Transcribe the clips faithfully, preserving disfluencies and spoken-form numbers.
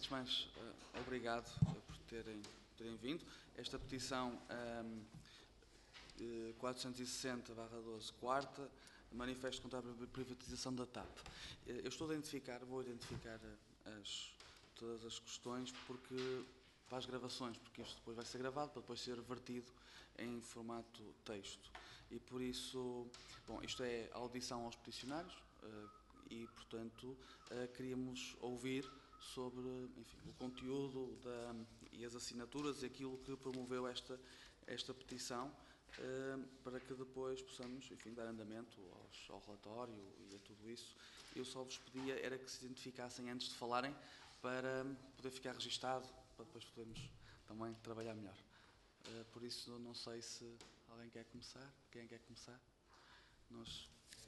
antes de mais, uh, obrigado por terem, terem vindo. Esta petição um, uh, quatrocentos e sessenta barra doze, quarta, manifesto contra a privatização da T A P. Uh, eu estou a identificar, vou identificar as, todas as questões porque, para as gravações, porque isto depois vai ser gravado para depois ser vertido em formato texto. E por isso, bom, isto é audição aos peticionários uh, e, portanto, uh, queríamos ouvir sobre, enfim, o conteúdo da, e as assinaturas e aquilo que promoveu esta, esta petição, uh, para que depois possamos, enfim, dar andamento aos, ao relatório e a tudo isso. Eu só vos pedia era que se identificassem antes de falarem para poder ficar registado, para depois podermos também trabalhar melhor. Uh, por isso, não sei se alguém quer começar. Quem quer começar? Nós...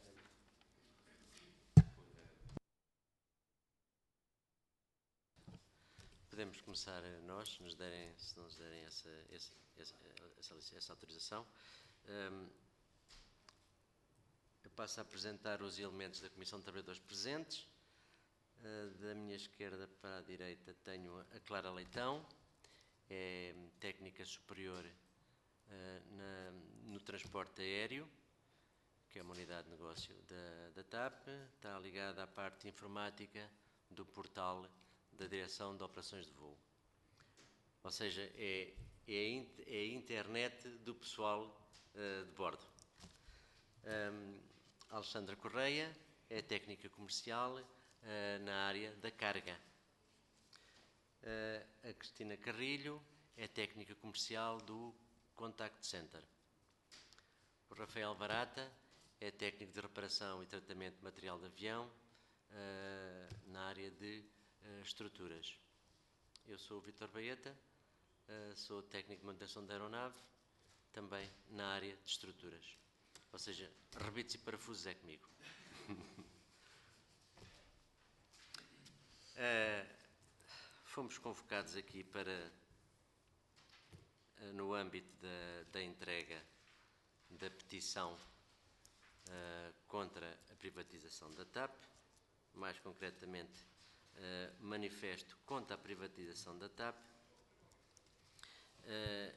Podemos começar nós, se nos derem, se nos derem essa, essa, essa, essa autorização. Um, eu passo a apresentar os elementos da Comissão de Trabalhadores presentes. Uh, da minha esquerda para a direita tenho a Clara Leitão, é técnica superior uh, na, no transporte aéreo, que é uma unidade de negócio da, da T A P, está ligada à parte informática do portal da Direção de Operações de Voo. Ou seja, é, é, é a internet do pessoal uh, de bordo. Um, Alexandra Correia é técnica comercial uh, na área da carga. Uh, a Cristina Carrilho é técnica comercial do Contact Center. O Rafael Barata é técnico de reparação e tratamento de material de avião uh, na área de uh, estruturas. Eu sou o Vítor Baeta, uh, sou técnico de manutenção da aeronave, também na área de estruturas. Ou seja, rebites e parafusos é comigo. uh, fomos convocados aqui para, uh, no âmbito da, da entrega da petição Uh, contra a privatização da T A P, mais concretamente uh, manifesto contra a privatização da T A P, uh,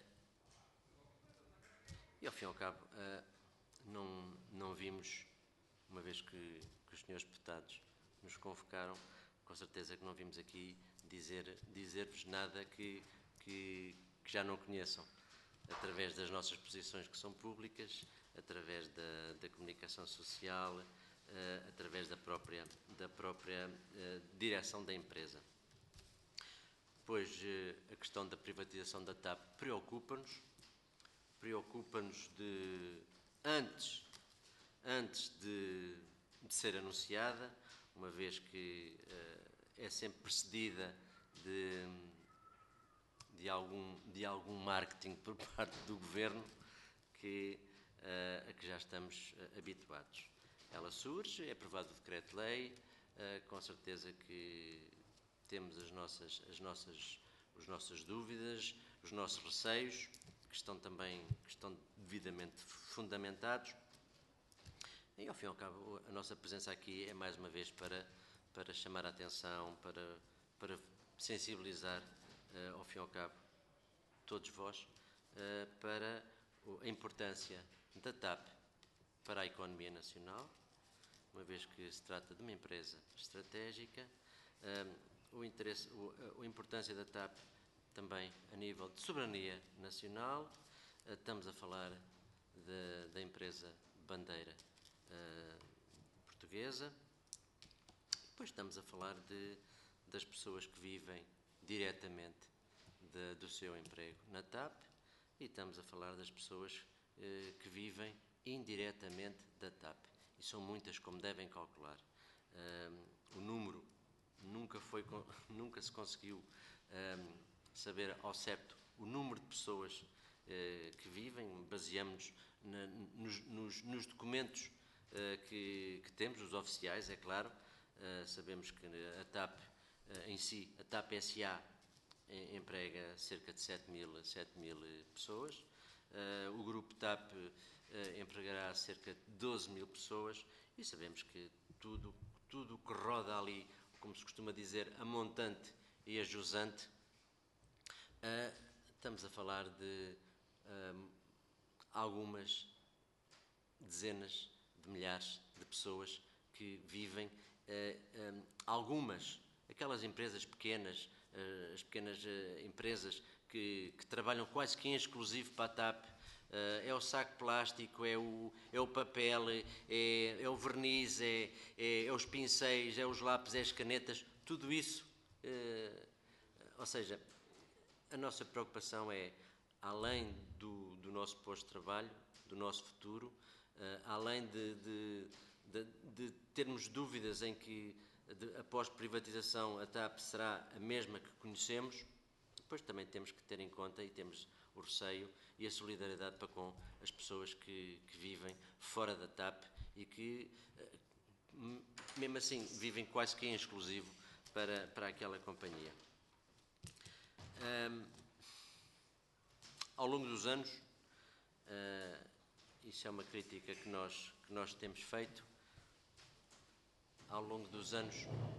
e ao fim e ao cabo uh, não, não vimos, uma vez que, que os senhores deputados nos convocaram, com certeza que não vimos aqui dizer, dizer-vos nada que, que, que já não conheçam, através das nossas posições que são públicas, através da, da comunicação social, uh, através da própria, da própria uh, direção da empresa. Pois uh, a questão da privatização da T A P preocupa-nos, preocupa-nos de, antes, antes de, de ser anunciada, uma vez que uh, é sempre precedida de, de, algum, de algum marketing por parte do Governo, que Uh, a que já estamos uh, habituados. Ela surge, é aprovado o decreto-lei, uh, com certeza que temos as nossas, as nossas, as nossas dúvidas, os nossos receios, que estão também que estão devidamente fundamentados. E, ao fim e ao cabo, a nossa presença aqui é, mais uma vez, para, para chamar a atenção, para, para sensibilizar, uh, ao fim e ao cabo, todos vós, uh, para a importância da T A P para a economia nacional, uma vez que se trata de uma empresa estratégica, um, o interesse, o, a importância da T A P também a nível de soberania nacional. Uh, estamos a falar de, da empresa bandeira uh, portuguesa, depois estamos a falar de, das pessoas que vivem diretamente de, do seu emprego na T A P, e estamos a falar das pessoas que vivem indiretamente da T A P. E são muitas, como devem calcular. Um, o número nunca, foi, nunca se conseguiu um, saber ao certo o número de pessoas uh, que vivem. Baseamos-nos nos, nos, nos documentos uh, que, que temos, os oficiais, é claro. Uh, sabemos que a T A P uh, em si, a T A P S A, emprega cerca de sete mil pessoas. Uh, o grupo T A P uh, empregará cerca de doze mil pessoas, e sabemos que tudo, tudo que roda ali, como se costuma dizer, a montante e a jusante, uh, estamos a falar de uh, algumas dezenas de milhares de pessoas que vivem, uh, um, algumas, aquelas empresas pequenas, uh, as pequenas uh, empresas que, que trabalham quase que em exclusivo para a TAP, uh, é o saco plástico, é o, é o papel, é, é o verniz, é, é, é os pincéis, é os lápis, é as canetas, tudo isso, uh, ou seja, a nossa preocupação é, além do, do nosso posto de trabalho, do nosso futuro, Uh, além de, de, de, de termos dúvidas em que, de, após privatização, a TAP será a mesma que conhecemos, depois também temos que ter em conta e temos o receio e a solidariedade para com as pessoas que, que vivem fora da TAP e que, uh, mesmo assim, vivem quase que em exclusivo para, para aquela companhia. Um, ao longo dos anos, uh, isso é uma crítica que nós, que nós temos feito ao longo dos anos.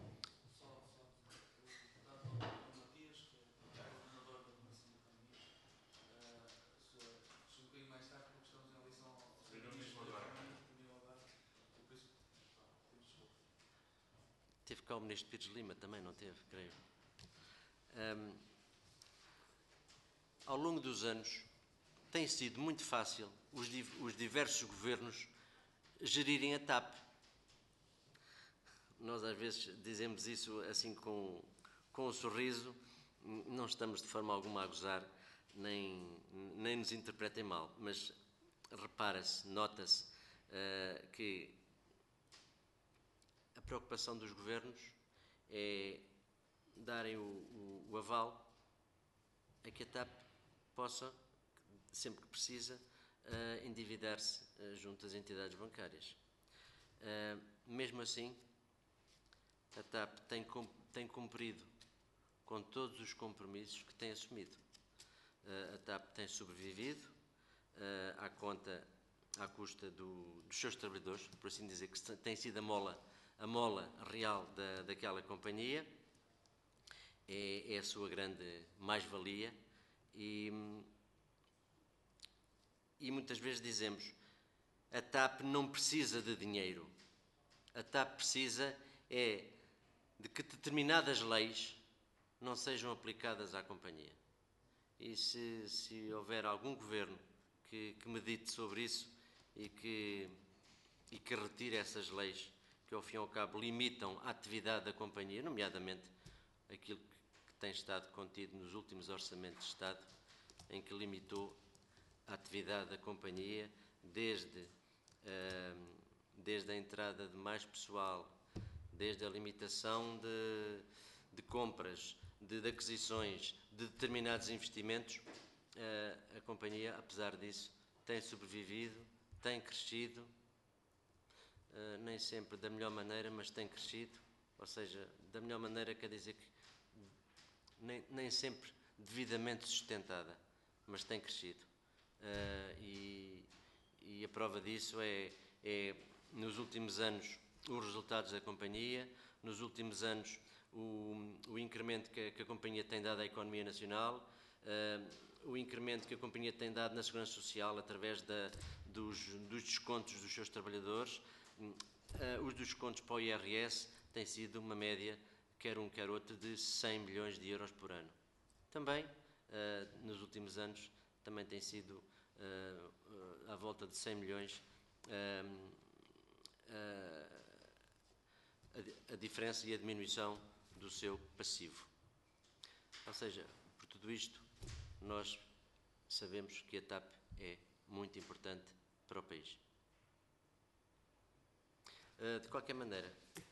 Teve cá o Ministro Pires Lima também, não teve, creio. Um, ao longo dos anos, tem sido muito fácil os, os diversos governos gerirem a TAP. Nós às vezes dizemos isso assim com, com um sorriso, não estamos de forma alguma a gozar, nem, nem nos interpretem mal, mas repara-se, nota-se uh, que a preocupação dos governos é darem o, o, o aval a que a TAP possa, sempre que precisa, uh, endividar-se uh, junto às entidades bancárias. Uh, mesmo assim, a TAP tem, tem cumprido com todos os compromissos que tem assumido. Uh, a TAP tem sobrevivido uh, à conta, à custa do, dos seus trabalhadores, por assim dizer, que tem sido a mola, a mola real da, daquela companhia, é, é a sua grande mais-valia e E muitas vezes dizemos, a TAP não precisa de dinheiro. A TAP precisa é de que determinadas leis não sejam aplicadas à companhia. E se, se houver algum governo que, que medite sobre isso e que, e que retire essas leis que, ao fim e ao cabo, limitam a atividade da companhia, nomeadamente aquilo que tem estado contido nos últimos orçamentos de Estado, em que limitou a atividade da companhia, desde, uh, desde a entrada de mais pessoal, desde a limitação de, de compras, de, de aquisições, de determinados investimentos, uh, a companhia, apesar disso, tem sobrevivido, tem crescido, uh, nem sempre da melhor maneira, mas tem crescido, ou seja, da melhor maneira quer dizer que nem, nem sempre devidamente sustentada, mas tem crescido. Uh, e, e a prova disso é, é, nos últimos anos, os resultados da companhia, nos últimos anos, o, o incremento que a, que a companhia tem dado à economia nacional, uh, o incremento que a companhia tem dado na segurança social através da, dos, dos descontos dos seus trabalhadores, uh, os descontos para o I R S têm sido uma média, quer um quer outro, de cem milhões de euros por ano. Também, uh, nos últimos anos, também tem sido uh, uh, à volta de cem milhões uh, uh, a, a diferença e a diminuição do seu passivo. Ou seja, por tudo isto, nós sabemos que a TAP é muito importante para o país. Uh, de qualquer maneira,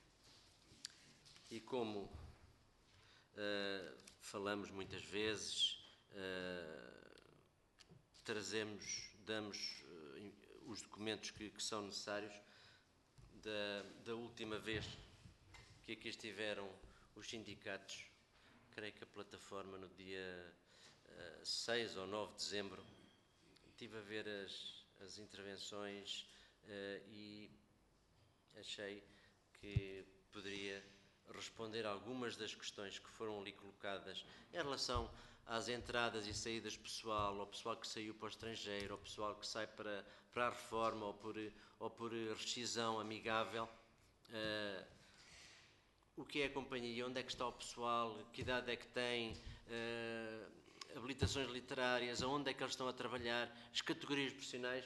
e como uh, falamos muitas vezes, uh, trazemos, damos uh, os documentos que, que são necessários. Da, da última vez que aqui estiveram os sindicatos, creio que a plataforma no dia uh, seis ou nove de dezembro, estive a ver as, as intervenções uh, e achei que poderia responder a algumas das questões que foram ali colocadas em relação às entradas e saídas pessoal, ao pessoal que saiu para o estrangeiro, ao pessoal que sai para, para a reforma ou por, ou por rescisão amigável. Uh, o que é a companhia, onde é que está o pessoal, que idade é que tem, uh, habilitações literárias, aonde é que eles estão a trabalhar, as categorias profissionais,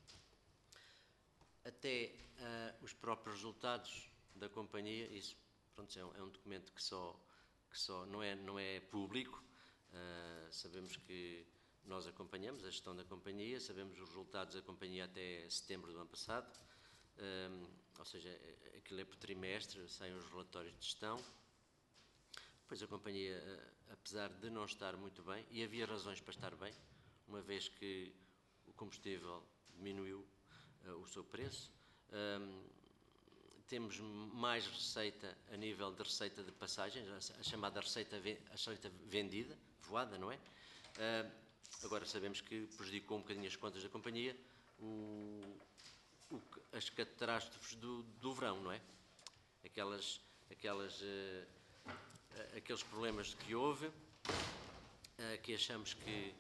até uh, os próprios resultados da companhia. Isso, pronto, é um, é um documento que só, que só não, é, não é público. Uh, sabemos que nós acompanhamos a gestão da companhia, sabemos os resultados da companhia até setembro do ano passado, um, ou seja, aquilo é por trimestre, saem os relatórios de gestão. Pois a companhia, uh, apesar de não estar muito bem, e havia razões para estar bem, uma vez que o combustível diminuiu uh, o seu preço, um, temos mais receita a nível de receita de passagens, a, a chamada receita, a receita vendida, voada, não é? Uh, agora sabemos que prejudicou um bocadinho as contas da companhia o, o, as catástrofes do, do verão, não é? Aquelas, aquelas, uh, aqueles problemas que houve, uh, que achamos que,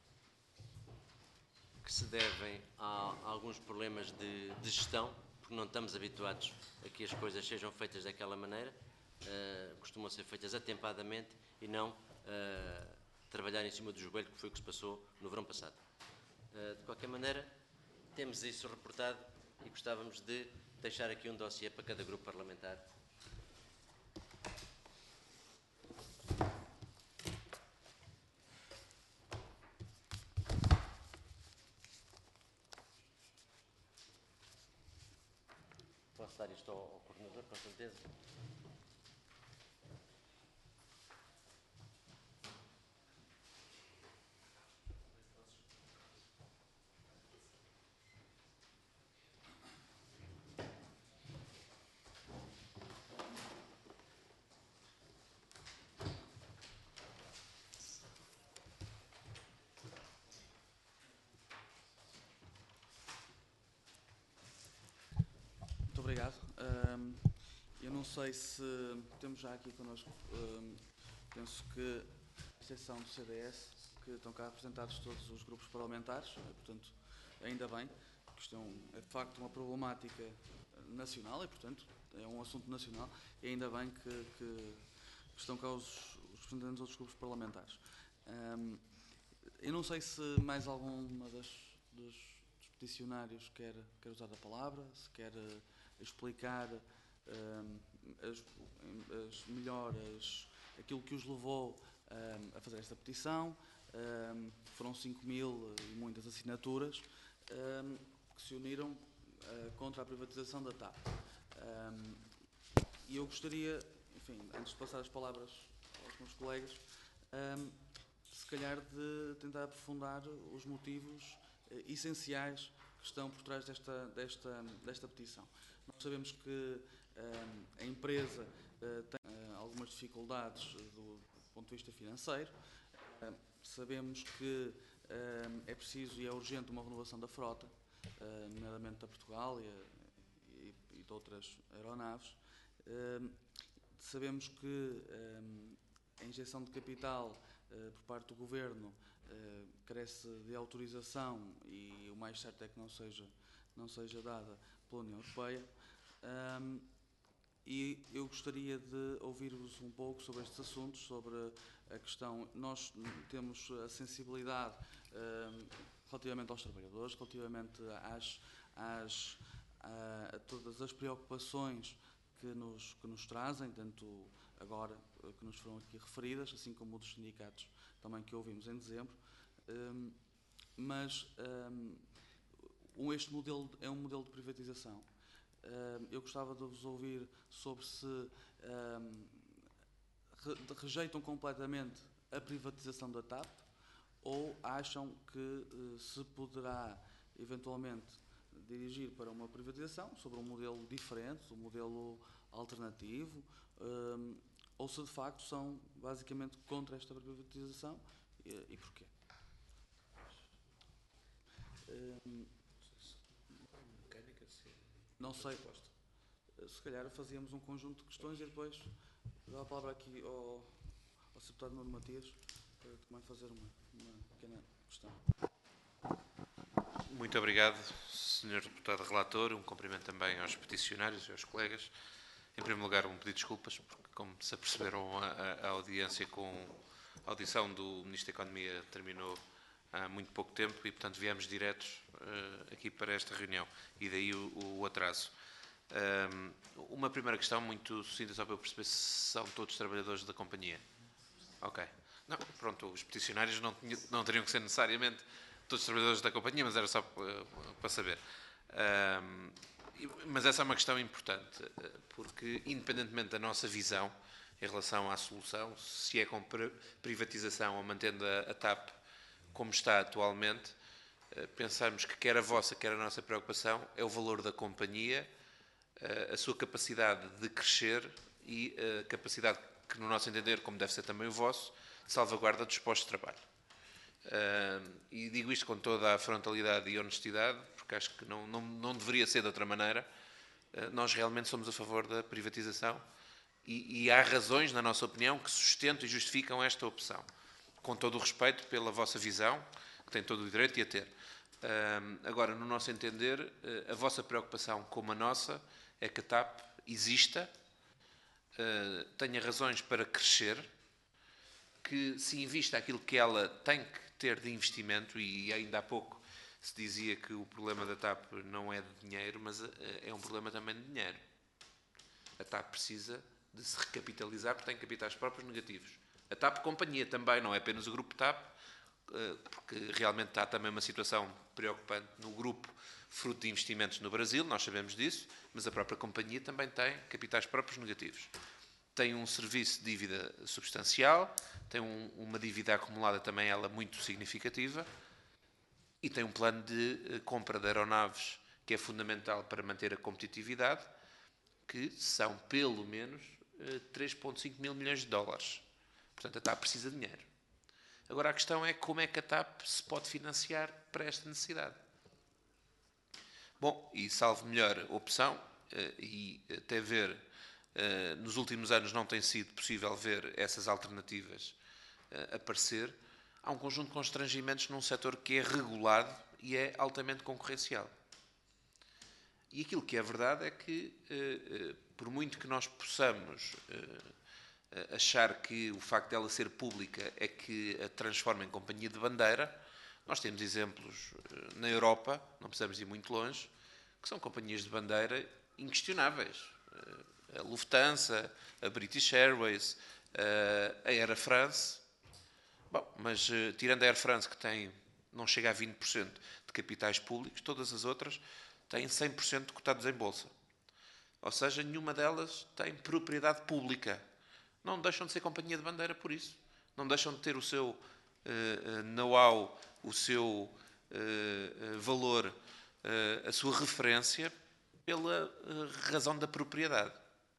que se devem a, a alguns problemas de, de gestão, porque não estamos habituados a que as coisas sejam feitas daquela maneira, uh, costumam ser feitas atempadamente e não uh, trabalhar em cima do joelho, que foi o que se passou no verão passado. Uh, de qualquer maneira, temos isso reportado e gostávamos de deixar aqui um dossiê para cada grupo parlamentar. Posso dar isto ao, ao coordenador, com certeza? Obrigado. Um, eu não sei se temos já aqui connosco, um, penso que a exceção do C D S, que estão cá representados todos os grupos parlamentares, portanto, ainda bem, que isto é, um, é de facto uma problemática nacional e, portanto, é um assunto nacional, e ainda bem que, que, que estão cá os, os representantes dos outros grupos parlamentares. Um, eu não sei se mais alguma das, dos, dos peticionários quer, quer usar a palavra, se quer explicar um, as, as melhoras, aquilo que os levou um, a fazer esta petição. Um, foram cinco mil e muitas assinaturas um, que se uniram uh, contra a privatização da T A P. Um, e eu gostaria, enfim, antes de passar as palavras aos meus colegas, um, se calhar de tentar aprofundar os motivos uh, essenciais que estão por trás desta, desta, desta petição. Nós sabemos que um, a empresa uh, tem uh, algumas dificuldades do, do ponto de vista financeiro. Uh, sabemos que uh, é preciso e é urgente uma renovação da frota, uh, nomeadamente da Portugal e, e, e de outras aeronaves. Uh, sabemos que um, a injeção de capital uh, por parte do Governo uh, carece de autorização e o mais certo é que não seja, não seja dada pela União Europeia. Um, e eu gostaria de ouvir-vos um pouco sobre estes assuntos, sobre a questão. Nós temos a sensibilidade um, relativamente aos trabalhadores, relativamente às, às, a, a todas as preocupações que nos, que nos trazem, tanto agora que nos foram aqui referidas, assim como o dos sindicatos também que ouvimos em dezembro. Um, mas um, este modelo é um modelo de privatização. Eu gostava de vos ouvir sobre se um, rejeitam completamente a privatização da T A P ou acham que uh, se poderá eventualmente dirigir para uma privatização sobre um modelo diferente, um modelo alternativo, um, ou se de facto são basicamente contra esta privatização e, e porquê. Um, Não sei, se calhar fazíamos um conjunto de questões e depois Dou a palavra aqui ao, ao senhor Deputado Nuno Matias para também fazer uma, uma pequena questão. Muito obrigado, senhor Deputado Relator. Um cumprimento também aos peticionários e aos colegas. Em primeiro lugar, um pedido de desculpas, porque, como se aperceberam, a, a audiência com a audição do Ministro da Economia terminou há muito pouco tempo e, portanto, viemos diretos uh, aqui para esta reunião. E daí o, o atraso. Um, uma primeira questão, muito sucinta, só para eu perceber se são todos trabalhadores da companhia. Ok. Não, pronto, os peticionários não, tinham, não teriam que ser necessariamente todos os trabalhadores da companhia, mas era só uh, para saber. Um, mas essa é uma questão importante, porque, independentemente da nossa visão em relação à solução, se é com privatização ou mantendo a, a TAP como está atualmente, uh, pensamos que quer a vossa, quer a nossa preocupação é o valor da companhia, uh, a sua capacidade de crescer e a capacidade que, no nosso entender, como deve ser também o vosso, de salvaguarda dos postos de trabalho. Uh, e digo isto com toda a frontalidade e honestidade, porque acho que não, não, não deveria ser de outra maneira. Uh, nós realmente somos a favor da privatização e, e há razões, na nossa opinião, que sustentam e justificam esta opção. Com todo o respeito pela vossa visão, que tem todo o direito de a ter. Uh, agora, no nosso entender, uh, a vossa preocupação, como a nossa, é que a TAP exista, uh, tenha razões para crescer, que se invista aquilo que ela tem que ter de investimento, e ainda há pouco se dizia que o problema da TAP não é de dinheiro, mas é um problema também de dinheiro. A TAP precisa de se recapitalizar porque tem capitais próprios negativos. A TAP companhia também, não é apenas o grupo TAP, porque realmente está também uma situação preocupante no grupo fruto de investimentos no Brasil, nós sabemos disso, mas a própria companhia também tem capitais próprios negativos. Tem um serviço de dívida substancial, tem um, uma dívida acumulada também ela muito significativa e tem um plano de uh, compra de aeronaves que é fundamental para manter a competitividade, que são pelo menos uh, três vírgula cinco mil milhões de dólares. Portanto, a TAP precisa de dinheiro. Agora a questão é como é que a TAP se pode financiar para esta necessidade. Bom, e salvo melhor opção, uh, e até ver Uh, nos últimos anos não tem sido possível ver essas alternativas uh, aparecer, há um conjunto de constrangimentos num setor que é regulado e é altamente concorrencial. E aquilo que é verdade é que, uh, uh, por muito que nós possamos uh, achar que o facto dela ser pública é que a transforma em companhia de bandeira, nós temos exemplos uh, na Europa, não precisamos ir muito longe, que são companhias de bandeira inquestionáveis. Uh, a Lufthansa, a British Airways, a Air France. Bom, mas tirando a Air France, que tem, não chega a vinte por cento de capitais públicos, todas as outras têm cem por cento cotados em bolsa. Ou seja, nenhuma delas tem propriedade pública. Não deixam de ser companhia de bandeira por isso. Não deixam de ter o seu uh, know-how, o seu uh, valor, uh, a sua referência pela uh, razão da propriedade.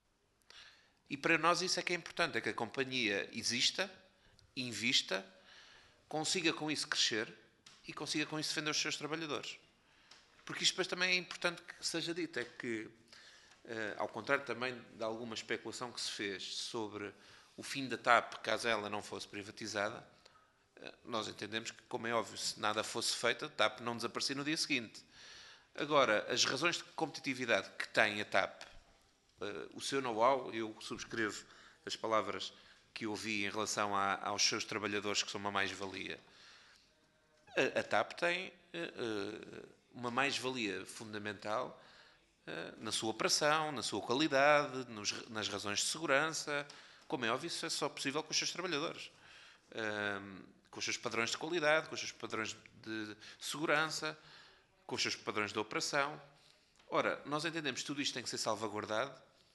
E para nós isso é que é importante, é que a companhia exista, invista, consiga com isso crescer e consiga com isso defender os seus trabalhadores. Porque isto depois também é importante que seja dito, é que, ao contrário também de alguma especulação que se fez sobre o fim da TAP, caso ela não fosse privatizada, nós entendemos que, como é óbvio, se nada fosse feito, a TAP não desaparecia no dia seguinte. Agora, as razões de competitividade que tem a TAP, Uh, o seu know-how, eu subscrevo as palavras que ouvi em relação a, aos seus trabalhadores, que são uma mais-valia. A, a TAP tem uh, uma mais-valia fundamental uh, na sua operação, na sua qualidade, nos, nas razões de segurança. Como é óbvio, isso é só possível com os seus trabalhadores. Uh, com os seus padrões de qualidade, com os seus padrões de segurança, com os seus padrões de operação. Ora, nós entendemos que tudo isto tem que ser salvaguardado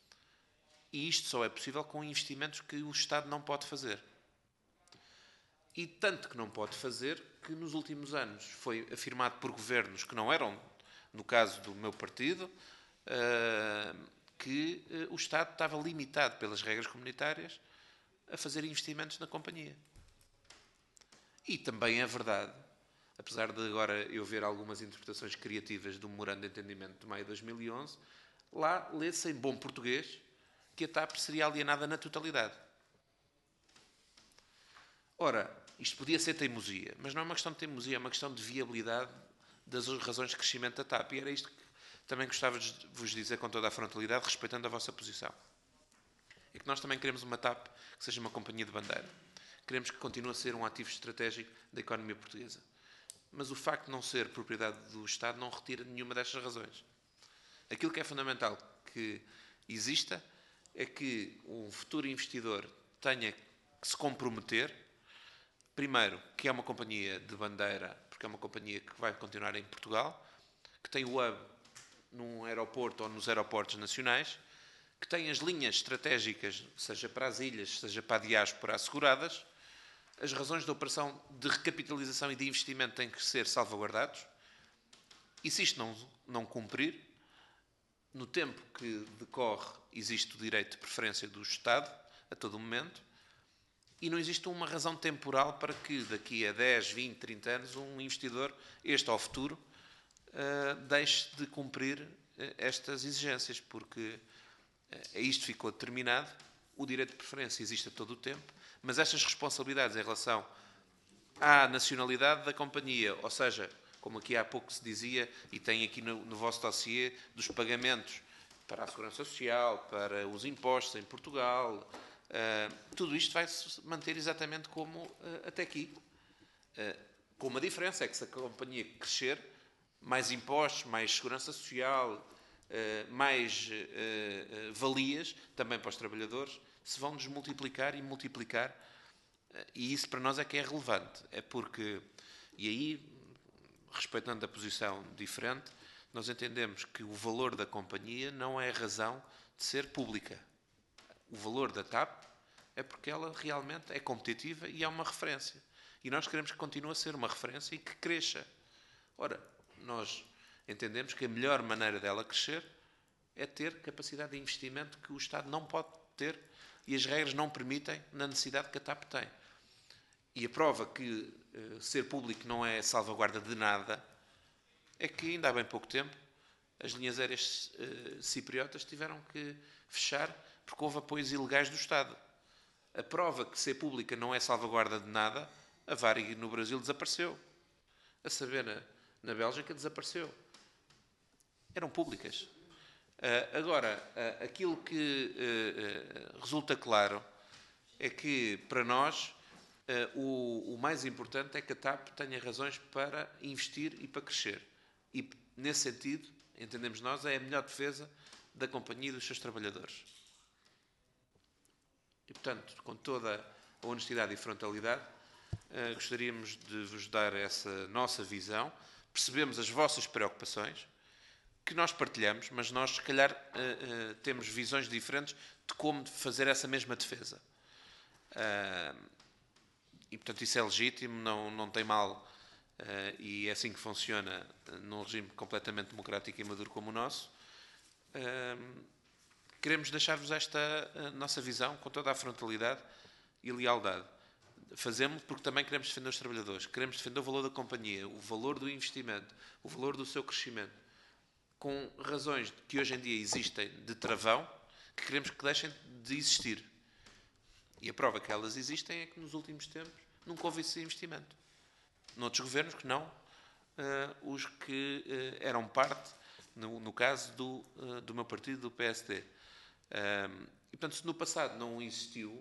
e isto só é possível com investimentos que o Estado não pode fazer. E tanto que não pode fazer que nos últimos anos foi afirmado por governos que não eram, no caso do meu partido, que o Estado estava limitado pelas regras comunitárias a fazer investimentos na companhia. E também é verdade, apesar de agora eu ver algumas interpretações criativas do memorando de entendimento de maio de dois mil e onze, lá lê-se em bom português que a TAP seria alienada na totalidade. Ora, isto podia ser teimosia, mas não é uma questão de teimosia, é uma questão de viabilidade das razões de crescimento da TAP. E era isto que também gostava de vos dizer com toda a frontalidade, respeitando a vossa posição. É que nós também queremos uma TAP que seja uma companhia de bandeira. Queremos que continue a ser um ativo estratégico da economia portuguesa. Mas o facto de não ser propriedade do Estado não retira nenhuma destas razões. Aquilo que é fundamental que exista é que um futuro investidor tenha que se comprometer, primeiro, que é uma companhia de bandeira, porque é uma companhia que vai continuar em Portugal, que tem o hub num aeroporto ou nos aeroportos nacionais, que tem as linhas estratégicas, seja para as ilhas, seja para a diáspora, asseguradas. As razões da operação de recapitalização e de investimento têm que ser salvaguardados. E se isto não, não cumprir, no tempo que decorre, existe o direito de preferência do Estado, a todo momento, e não existe uma razão temporal para que daqui a dez, vinte, trinta anos um investidor, este ao futuro, uh, deixe de cumprir uh, estas exigências, porque uh, isto ficou determinado, o direito de preferência existe a todo o tempo, mas estas responsabilidades em relação à nacionalidade da companhia, ou seja, como aqui há pouco se dizia, e tem aqui no, no vosso dossiê, dos pagamentos para a Segurança Social, para os impostos em Portugal, uh, tudo isto vai se manter exatamente como uh, até aqui. Uh, com uma diferença, é que se a companhia crescer, mais impostos, mais Segurança Social, uh, mais uh, uh, valias, também para os trabalhadores, se vão desmultiplicar e multiplicar, uh, e isso para nós é que é relevante. É porque, e aí, respeitando a posição diferente, nós entendemos que o valor da companhia não é a razão de ser pública. O valor da TAP é porque ela realmente é competitiva e é uma referência. E nós queremos que continue a ser uma referência e que cresça. Ora, nós entendemos que a melhor maneira dela crescer é ter capacidade de investimento que o Estado não pode ter e as regras não permitem na necessidade que a TAP tem. E a prova que uh, ser público não é salvaguarda de nada é que ainda há bem pouco tempo as linhas aéreas uh, cipriotas tiveram que fechar porque houve apoios ilegais do Estado. A prova que ser pública não é salvaguarda de nada, a Varig no Brasil desapareceu. A saber, na, na Bélgica desapareceu. Eram públicas. Uh, agora, uh, aquilo que uh, uh, resulta claro é que, para nós, Uh, o, o mais importante é que a TAP tenha razões para investir e para crescer. E, nesse sentido, entendemos nós, é a melhor defesa da companhia e dos seus trabalhadores. E, portanto, com toda a honestidade e frontalidade, uh, gostaríamos de vos dar essa nossa visão. Percebemos as vossas preocupações, que nós partilhamos, mas nós, se calhar, uh, uh, temos visões diferentes de como fazer essa mesma defesa. Uh, E, portanto, isso é legítimo, não, não tem mal, uh, e é assim que funciona uh, num regime completamente democrático e maduro como o nosso. Uh, queremos deixar-vos esta uh, nossa visão com toda a frontalidade e lealdade. Fazemos porque também queremos defender os trabalhadores, queremos defender o valor da companhia, o valor do investimento, o valor do seu crescimento, com razões que hoje em dia existem de travão, que queremos que deixem de existir. E a prova que elas existem é que nos últimos tempos nunca houve esse investimento. Noutros governos que não, uh, os que uh, eram parte, no, no caso do, uh, do meu partido, do P S D. Uh, e, portanto, se no passado não existiu,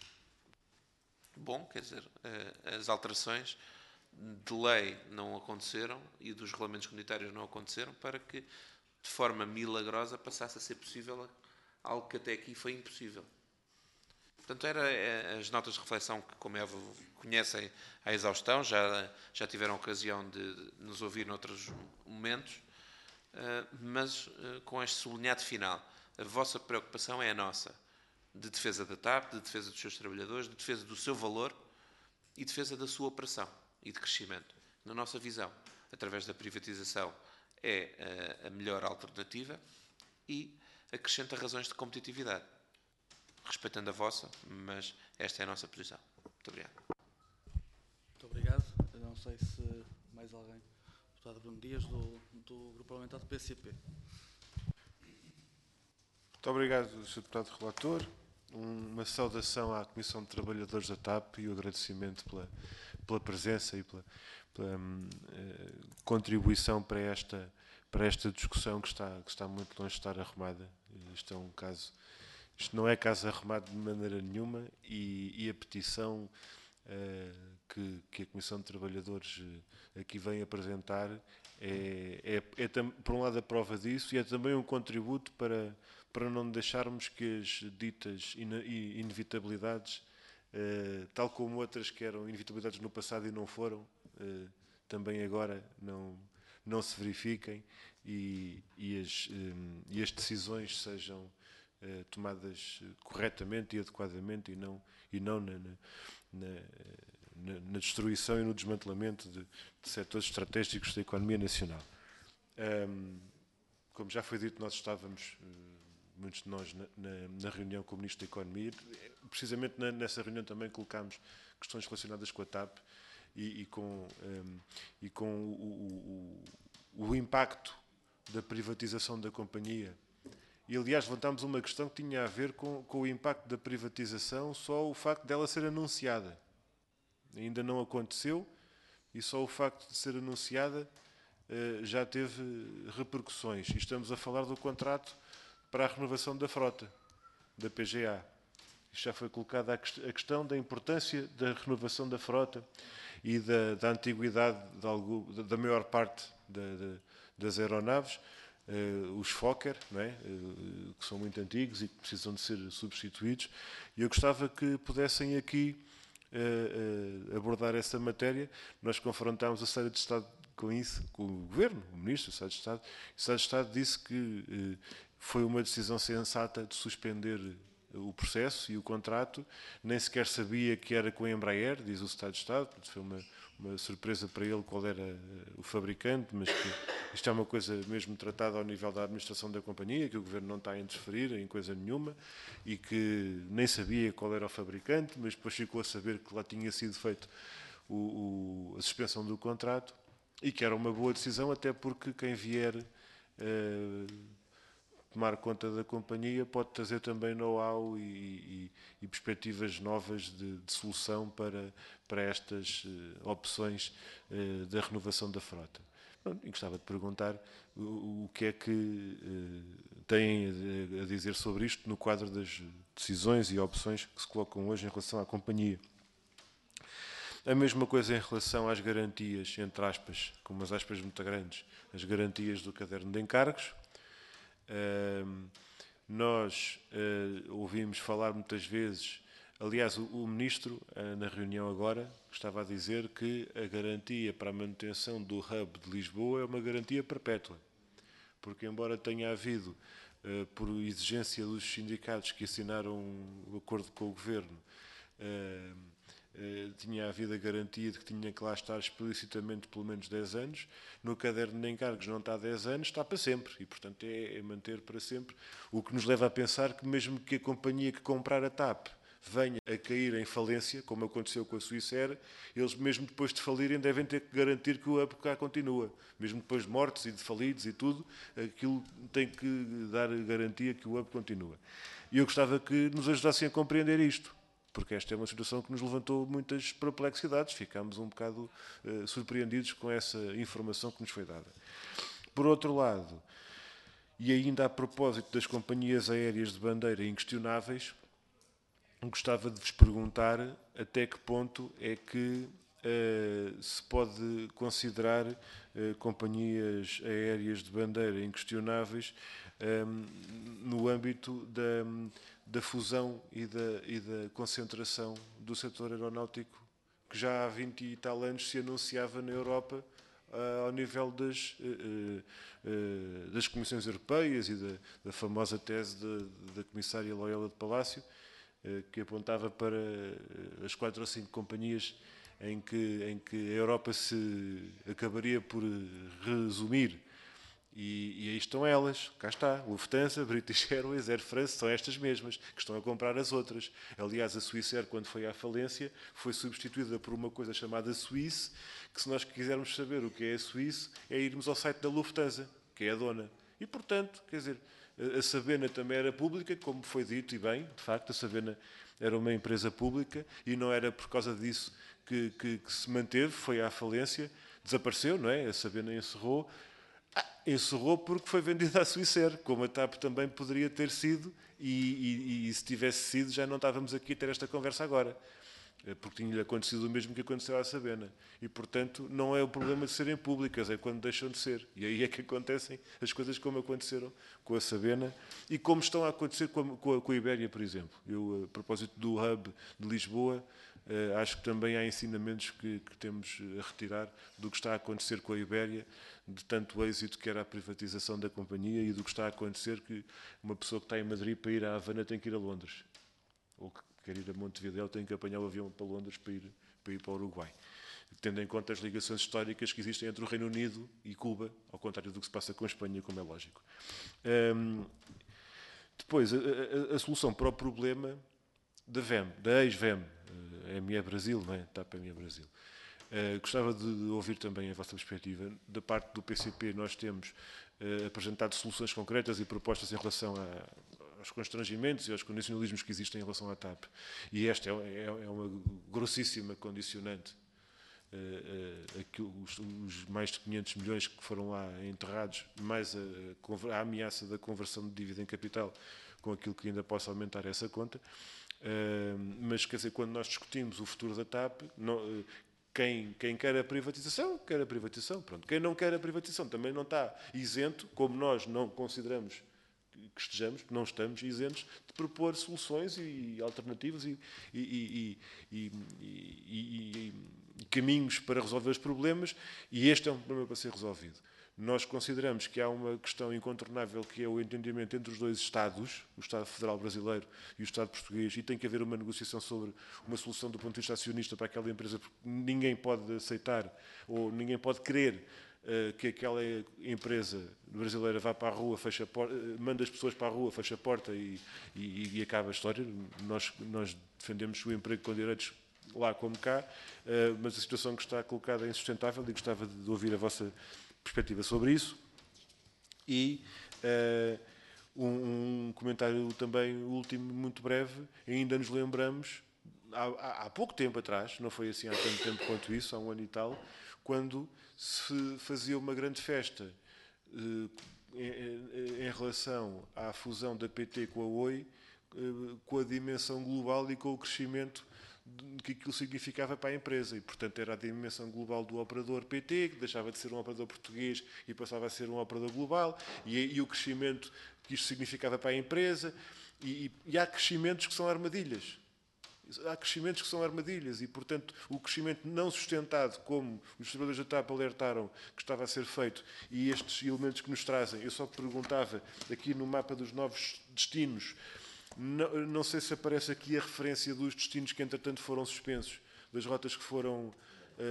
bom, quer dizer, uh, as alterações de lei não aconteceram e dos regulamentos comunitários não aconteceram para que, de forma milagrosa, passasse a ser possível algo que até aqui foi impossível. Portanto, eram as notas de reflexão que, como é óbvio, conhecem à exaustão, já, já tiveram ocasião de nos ouvir noutros momentos, mas com este sublinhado final. A vossa preocupação é a nossa, de defesa da TAP, de defesa dos seus trabalhadores, de defesa do seu valor e defesa da sua operação e de crescimento. Na nossa visão, através da privatização, é a melhor alternativa e acrescenta razões de competitividade. Respeitando a vossa, mas esta é a nossa posição. Muito obrigado. Muito obrigado. Eu não sei se mais alguém, deputado Bruno Dias, do, do Grupo Parlamentar do P C P. Muito obrigado, senhor Deputado Relator. Uma saudação à Comissão de Trabalhadores da T A P e o agradecimento pela, pela presença e pela, pela um, uh, contribuição para esta, para esta discussão que está, que está muito longe de estar arrumada. Isto é um caso, isto não é caso arrumado de maneira nenhuma e, e a petição uh, que, que a Comissão de Trabalhadores aqui vem apresentar é, é, é, por um lado, a prova disso e é também um contributo para para não deixarmos que as ditas inevitabilidades, eh, tal como outras que eram inevitabilidades no passado e não foram, eh, também agora não, não se verifiquem e, e, as, eh, e as decisões sejam eh, tomadas corretamente e adequadamente e não, e não na, na, na, na destruição e no desmantelamento de, de setores estratégicos da economia nacional. Um, como já foi dito, nós estávamos... muitos de nós, na, na, na reunião com o Ministro da Economia. Precisamente na, nessa reunião também colocámos questões relacionadas com a T A P e, e com, um, e com o, o, o impacto da privatização da companhia. E, aliás, levantámos uma questão que tinha a ver com, com o impacto da privatização, só o facto dela ser anunciada. Ainda não aconteceu e só o facto de ser anunciada uh, já teve repercussões. E estamos a falar do contrato para a renovação da frota, da P G A. Isto já foi colocada a questão da importância da renovação da frota e da, da antiguidade de algo, da maior parte da, da, das aeronaves, uh, os Fokker, não é? uh, que são muito antigos e que precisam de ser substituídos. E eu gostava que pudessem aqui uh, uh, abordar essa matéria. Nós confrontámos a Secretaria de Estado com isso, com o Governo, o Ministro, o Secretário de Estado. O Secretário de Estado disse que uh, foi uma decisão sensata de suspender o processo e o contrato, nem sequer sabia que era com a Embraer, diz o Secretário de Estado, foi uma, uma surpresa para ele qual era o fabricante, mas que isto é uma coisa mesmo tratada ao nível da administração da companhia, que o Governo não está a interferir em coisa nenhuma e que nem sabia qual era o fabricante, mas depois ficou a saber que lá tinha sido feito o, o, a suspensão do contrato e que era uma boa decisão, até porque quem vier uh, tomar conta da companhia pode trazer também know-how e, e, e perspectivas novas de, de solução para, para estas uh, opções uh, da renovação da frota. Bom, e gostava de perguntar o, o que é que uh, têm a, a dizer sobre isto no quadro das decisões e opções que se colocam hoje em relação à companhia. A mesma coisa em relação às garantias, entre aspas, com umas aspas muito grandes, as garantias do caderno de encargos. Uh, nós uh, ouvimos falar muitas vezes, aliás, o, o Ministro, uh, na reunião agora, estava a dizer que a garantia para a manutenção do hub de Lisboa é uma garantia perpétua, porque embora tenha havido, uh, por exigência dos sindicatos que assinaram o acordo com o Governo, uh, Uh, tinha havido a garantia de que tinha que lá estar explicitamente pelo menos dez anos. No caderno de encargos não está há dez anos, está para sempre. E, portanto, é, é manter para sempre. O que nos leva a pensar que mesmo que a companhia que comprar a T A P venha a cair em falência, como aconteceu com a Swissair, eles mesmo depois de falirem devem ter que garantir que o hub cá continua. Mesmo depois de mortes e de falidos e tudo, aquilo tem que dar garantia que o hub continua. E eu gostava que nos ajudassem a compreender isto, porque esta é uma situação que nos levantou muitas perplexidades. Ficámos um bocado uh, surpreendidos com essa informação que nos foi dada. Por outro lado, e ainda a propósito das companhias aéreas de bandeira inquestionáveis, gostava de vos perguntar até que ponto é que uh, se pode considerar uh, companhias aéreas de bandeira inquestionáveis um, no âmbito da... da fusão e da, e da concentração do setor aeronáutico que já há vinte e tal anos se anunciava na Europa uh, ao nível das, uh, uh, das comissões europeias e da, da famosa tese de, da comissária Loyola de Palácio, uh, que apontava para as quatro ou cinco companhias em que, em que a Europa se acabaria por resumir. E, e aí estão elas, cá está, Lufthansa, British Airways, Air France, são estas mesmas, que estão a comprar as outras. Aliás, a Swissair, quando foi à falência, foi substituída por uma coisa chamada Swiss, que se nós quisermos saber o que é a Swiss, é irmos ao site da Lufthansa, que é a dona. E, portanto, quer dizer, A Sabena também era pública, como foi dito, e bem, de facto, a Sabena era uma empresa pública e não era por causa disso que, que, que se manteve, foi à falência, desapareceu, não é? A Sabena encerrou. Ah, encerrou porque foi vendida à Swissair, como a TAP também poderia ter sido, e, e, e se tivesse sido já não estávamos aqui a ter esta conversa agora, porque tinha-lhe acontecido o mesmo que aconteceu à Sabena. E, portanto, não é o problema de serem públicas, é quando deixam de ser. E aí é que acontecem as coisas como aconteceram com a Sabena e como estão a acontecer com a, com a, com a Ibéria, por exemplo. Eu, a propósito do hub de Lisboa, Uh, acho que também há ensinamentos que, que temos a retirar do que está a acontecer com a Ibéria, de tanto êxito que era a privatização da companhia e do que está a acontecer que uma pessoa que está em Madrid para ir à Havana tem que ir a Londres. Ou que quer ir a Montevideo tem que apanhar o avião para Londres para ir para, ir para o Uruguai. Tendo em conta as ligações históricas que existem entre o Reino Unido e Cuba, ao contrário do que se passa com a Espanha, como é lógico. Um, depois, a, a, a solução para o problema da V E M, da ex-V E M, a M E Brasil, não é? TAP M E Brasil. Uh, gostava de ouvir também a vossa perspectiva. Da parte do P C P, nós temos uh, apresentado soluções concretas e propostas em relação a, aos constrangimentos e aos condicionalismos que existem em relação à TAP. E esta é, é, é uma grossíssima condicionante. Uh, uh, aquilo, os, os mais de quinhentos milhões que foram lá enterrados, mais a, a ameaça da conversão de dívida em capital, com aquilo que ainda possa aumentar essa conta. Uh, mas, quer dizer, quando nós discutimos o futuro da TAP, não, uh, quem, quem quer a privatização, quer a privatização. Pronto. Quem não quer a privatização também não está isento, como nós não consideramos que estejamos, não estamos isentos de propor soluções e, e alternativas e, e, e, e, e caminhos para resolver os problemas, e este é um problema para ser resolvido. Nós consideramos que há uma questão incontornável, que é o entendimento entre os dois Estados, o Estado Federal Brasileiro e o Estado Português, e tem que haver uma negociação sobre uma solução do ponto de vista acionista para aquela empresa, porque ninguém pode aceitar ou ninguém pode querer uh, que aquela empresa brasileira vá para a rua, fecha a porta, manda as pessoas para a rua, fecha a porta e, e, e acaba a história. Nós, nós defendemos o emprego com direitos lá como cá, uh, mas a situação que está colocada é insustentável e gostava de ouvir a vossa perspectiva sobre isso. E uh, um, um comentário também último, muito breve. Ainda nos lembramos, há, há pouco tempo atrás, não foi assim há tanto tempo quanto isso, há um ano e tal, quando se fazia uma grande festa uh, em, em relação à fusão da P T com a Oi, uh, com a dimensão global e com o crescimento que aquilo significava para a empresa, e portanto era a dimensão global do operador P T, que deixava de ser um operador português e passava a ser um operador global, e, e o crescimento que isto significava para a empresa, e, e há crescimentos que são armadilhas. Há crescimentos que são armadilhas e, portanto, o crescimento não sustentado, como os trabalhadores da TAP alertaram que estava a ser feito, e estes elementos que nos trazem, eu só perguntava aqui no mapa dos novos destinos. Não, não sei se aparece aqui a referência dos destinos que, entretanto, foram suspensos, das rotas que foram uh,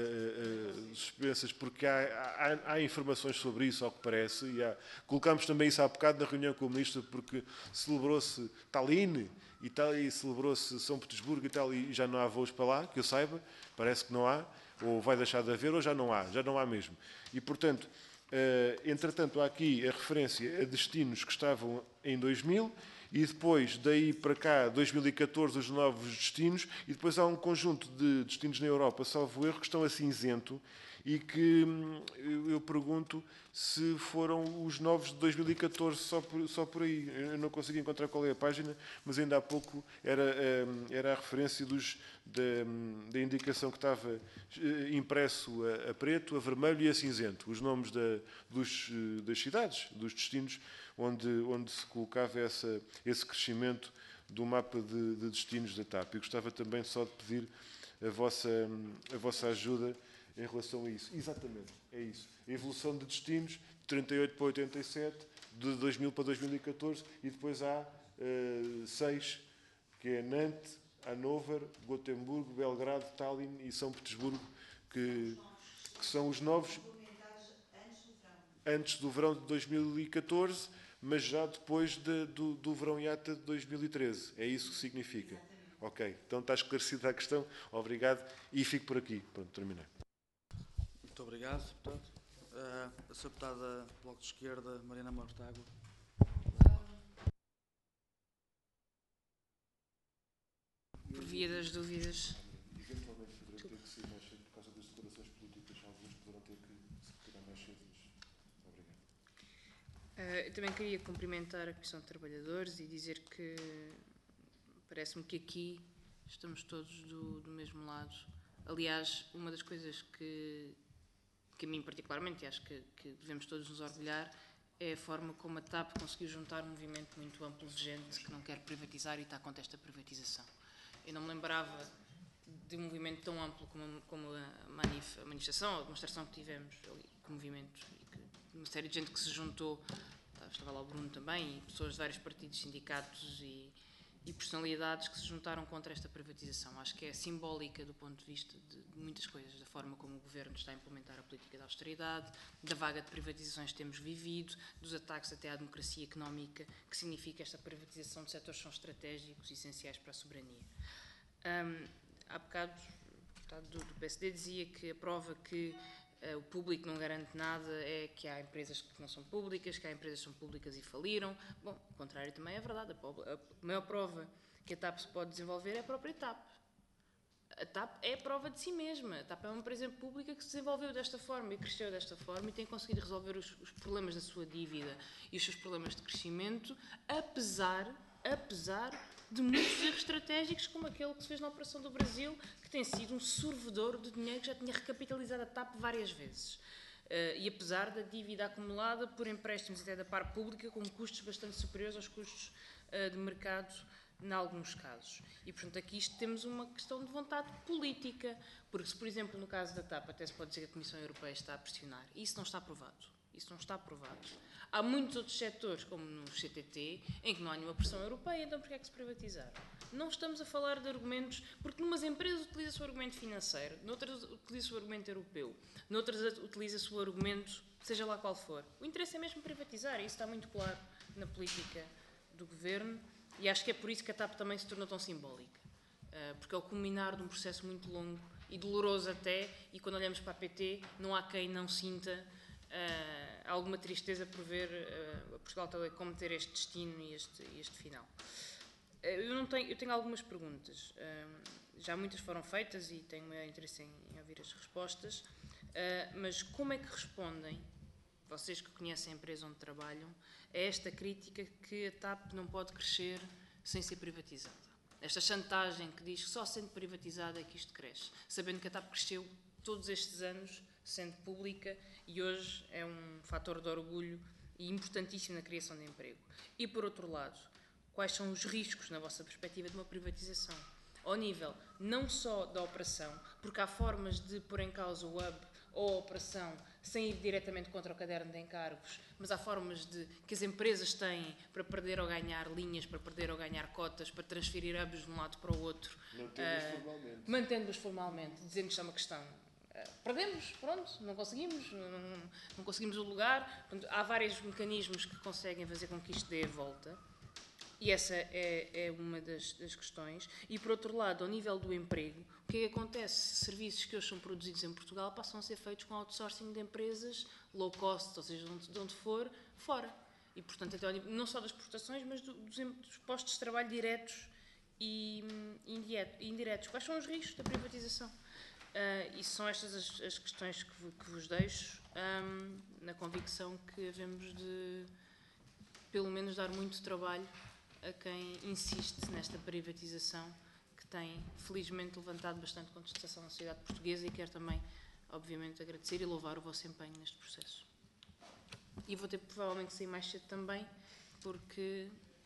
uh, suspensas, porque há, há, há informações sobre isso, ao que parece. E há, colocámos também isso há bocado na reunião com o Ministro, porque celebrou-se Tallinn e, tal, e celebrou-se São Petersburgo e tal, e já não há voos para lá, que eu saiba, parece que não há, ou vai deixar de haver, ou já não há, já não há mesmo. E, portanto, uh, entretanto, há aqui a referência a destinos que estavam em dois mil, e depois, daí para cá, dois mil e catorze, os novos destinos, e depois há um conjunto de destinos na Europa, salvo erro, que estão a cinzento, e que eu pergunto se foram os novos de dois mil e catorze só por, só por aí. Eu não consigo encontrar qual é a página, mas ainda há pouco era, era a referência dos, da, da indicação que estava impresso a, a preto, a vermelho e a cinzento, os nomes da, dos, das cidades, dos destinos, onde, onde se colocava essa, esse crescimento do mapa de, de destinos da TAP. Eu gostava também só de pedir a vossa, a vossa ajuda em relação a isso. Exatamente, é isso. A evolução de destinos, de trinta e oito para oitenta e sete, de dois mil para dois mil e catorze, e depois há uh, seis, que é Nantes, Hannover, Gotemburgo, Belgrado, Tallinn e São Petersburgo, que, que são os novos antes do verão de dois mil e catorze, mas já depois de, do, do verão I A T A de dois mil e treze. É isso que significa. Exatamente. Ok, então está esclarecida a questão. Obrigado e fico por aqui. Pronto, terminei. Muito obrigado, deputado. Uh, a senhora deputada do Bloco de Esquerda, Mariana Mortágua. por via das dúvidas. Eventualmente poderá ter que ser mais cedo por causa das declarações políticas, alguns poderão ter que se retirar mais cedo, mas obrigado. Uh, eu também queria cumprimentar a Comissão de Trabalhadores e dizer que parece-me que aqui estamos todos do, do mesmo lado. Aliás, uma das coisas que, que a mim particularmente, e acho que, que devemos todos nos orgulhar, é a forma como a TAP conseguiu juntar um movimento muito amplo de gente que não quer privatizar e está contra esta privatização. Eu não me lembrava de um movimento tão amplo como, como a, manif, a manifestação, a demonstração que tivemos ali, com o movimento, e que uma série de gente que se juntou, estava lá o Bruno também, e pessoas de vários partidos, sindicatos e, e personalidades que se juntaram contra esta privatização. Acho que é simbólica do ponto de vista de, de muitas coisas, da forma como o Governo está a implementar a política de austeridade, da vaga de privatizações que temos vivido, dos ataques até à democracia económica, que significa esta privatização de setores que são estratégicos e essenciais para a soberania. Um, há bocado, o deputado do, do P S D dizia que a prova que uh, o público não garante nada é que há empresas que não são públicas, que há empresas que são públicas e faliram. Bom, o contrário também é verdade. A, a maior prova que a TAP se pode desenvolver é a própria TAP. A TAP é a prova de si mesma. A TAP é uma empresa pública que se desenvolveu desta forma e cresceu desta forma e tem conseguido resolver os, os problemas da sua dívida e os seus problemas de crescimento, apesar, apesar de muitos erros estratégicos, como aquele que se fez na Operação do Brasil, que tem sido um sorvedor de dinheiro que já tinha recapitalizado a TAP várias vezes. Uh, e apesar da dívida acumulada por empréstimos até da parte pública, com custos bastante superiores aos custos uh, de mercado, em alguns casos. E, portanto, aqui isto temos uma questão de vontade política, porque se, por exemplo, no caso da TAP, até se pode dizer que a Comissão Europeia está a pressionar, e isso não está aprovado. Isso não está aprovado. Há muitos outros setores, como no C T T, em que não há nenhuma pressão europeia, então porquê é que se privatizaram? Não estamos a falar de argumentos, porque numas empresas utiliza-se o argumento financeiro, noutras utiliza-se o argumento europeu, noutras utiliza-se o argumento, seja lá qual for. O interesse é mesmo privatizar, e isso está muito claro na política do Governo, e acho que é por isso que a TAP também se tornou tão simbólica, porque é o culminar de um processo muito longo e doloroso até, e quando olhamos para a P T, não há quem não sinta Uh, alguma tristeza por ver uh, a Portugal Telecom ter este destino e este, este final. Uh, eu, não tenho, eu tenho algumas perguntas, uh, já muitas foram feitas e tenho maior interesse em, em ouvir as respostas, uh, mas como é que respondem, vocês que conhecem a empresa onde trabalham, a esta crítica que a TAP não pode crescer sem ser privatizada? Esta chantagem que diz que só sendo privatizada é que isto cresce, sabendo que a TAP cresceu todos estes anos sendo pública e hoje é um fator de orgulho e importantíssimo na criação de emprego. E, por outro lado, quais são os riscos, na vossa perspectiva, de uma privatização? Ao nível não só da operação, porque há formas de pôr em causa o hub ou a operação sem ir diretamente contra o caderno de encargos, mas há formas de, que as empresas têm para perder ou ganhar linhas, para perder ou ganhar cotas, para transferir hubs de um lado para o outro, mantendo-os uh, formalmente. mantendo-os formalmente, dizendo que isto é uma questão. Perdemos, pronto, não conseguimos, não, não conseguimos o lugar. Portanto, há vários mecanismos que conseguem fazer com que isto dê a volta e essa é, é uma das, das questões. E, por outro lado, ao nível do emprego, o que é que acontece? Serviços que hoje são produzidos em Portugal passam a ser feitos com outsourcing de empresas low cost, ou seja, de onde, de onde for, fora. E, portanto, até ao nível, não só das exportações, mas do, dos, dos postos de trabalho diretos e indiretos. Quais são os riscos da privatização? Uh, e são estas as, as questões que, que vos deixo, um, na convicção que havemos de, pelo menos, dar muito trabalho a quem insiste nesta privatização, que tem, felizmente, levantado bastante contestação na sociedade portuguesa e quero também, obviamente, agradecer e louvar o vosso empenho neste processo. E vou ter, provavelmente, que sair mais cedo também, porque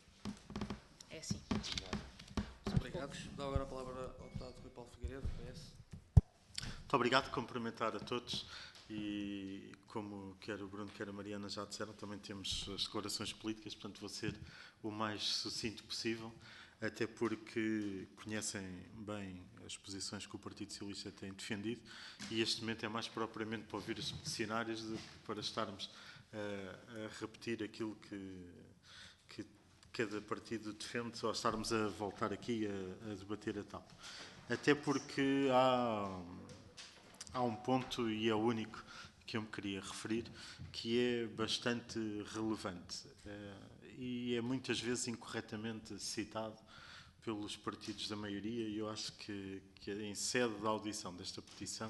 é assim. Muito obrigado. Dou agora a palavra ao deputado Rui Paulo Figueiredo, P S. Muito obrigado, cumprimentar a todos e, como quer o Bruno, quer a Mariana já disseram, também temos as declarações políticas, portanto vou ser o mais sucinto possível, até porque conhecem bem as posições que o Partido Socialista tem defendido e este momento é mais propriamente para ouvir os peticionários do que para estarmos a, a repetir aquilo que, que cada partido defende ou estarmos a voltar aqui a, a debater a TAP. Até porque há... Há um ponto, e é o único que eu me queria referir, que é bastante relevante e é muitas vezes incorretamente citado pelos partidos da maioria, e eu acho que, que em sede da audição desta petição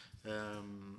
um,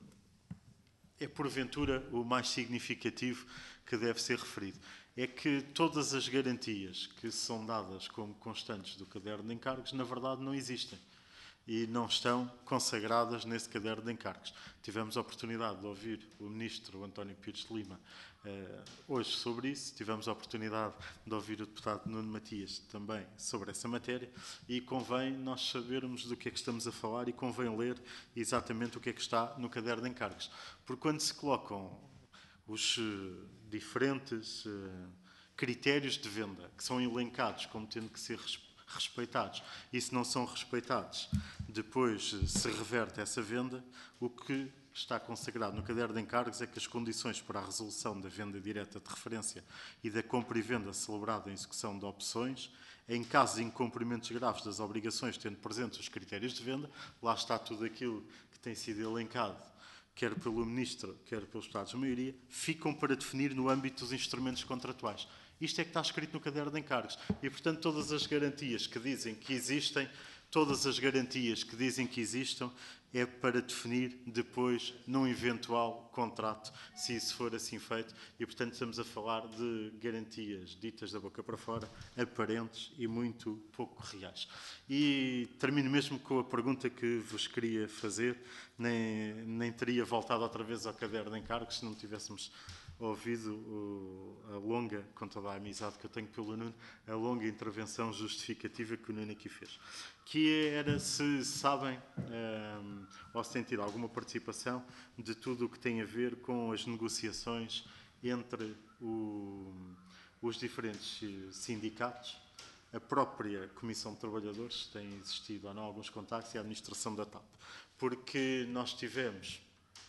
é porventura o mais significativo que deve ser referido. É que todas as garantias que são dadas como constantes do caderno de encargos, na verdade, não existem e não estão consagradas nesse caderno de encargos. Tivemos a oportunidade de ouvir o Ministro António Pires de Lima eh, hoje sobre isso, tivemos a oportunidade de ouvir o Deputado Nuno Matias também sobre essa matéria, e convém nós sabermos do que é que estamos a falar e convém ler exatamente o que é que está no caderno de encargos. Porque quando se colocam os uh, diferentes uh, critérios de venda que são elencados como tendo que ser respeitados, respeitados, e se não são respeitados, depois se reverte essa venda, o que está consagrado no caderno de encargos é que as condições para a resolução da venda direta de referência e da compra e venda celebrada em execução de opções, em caso de incumprimentos graves das obrigações, tendo presentes os critérios de venda, lá está tudo aquilo que tem sido elencado, quer pelo Ministro, quer pelos Deputados de maioria, ficam para definir no âmbito dos instrumentos contratuais. Isto é que está escrito no caderno de encargos. E, portanto, todas as garantias que dizem que existem, todas as garantias que dizem que existam, é para definir depois num eventual contrato, se isso for assim feito. E, portanto, estamos a falar de garantias ditas da boca para fora, aparentes e muito pouco reais. E termino mesmo com a pergunta que vos queria fazer. Nem, nem teria voltado outra vez ao caderno de encargos se não tivéssemos ouvido o, a longa, com toda a amizade que eu tenho pelo Nuno, a longa intervenção justificativa que o Nuno aqui fez. Que era se sabem, um, ou se têm tido alguma participação de tudo o que tem a ver com as negociações entre o, os diferentes sindicatos, a própria Comissão de Trabalhadores, tem existido ou não alguns contactos, e a administração da TAP. Porque nós tivemos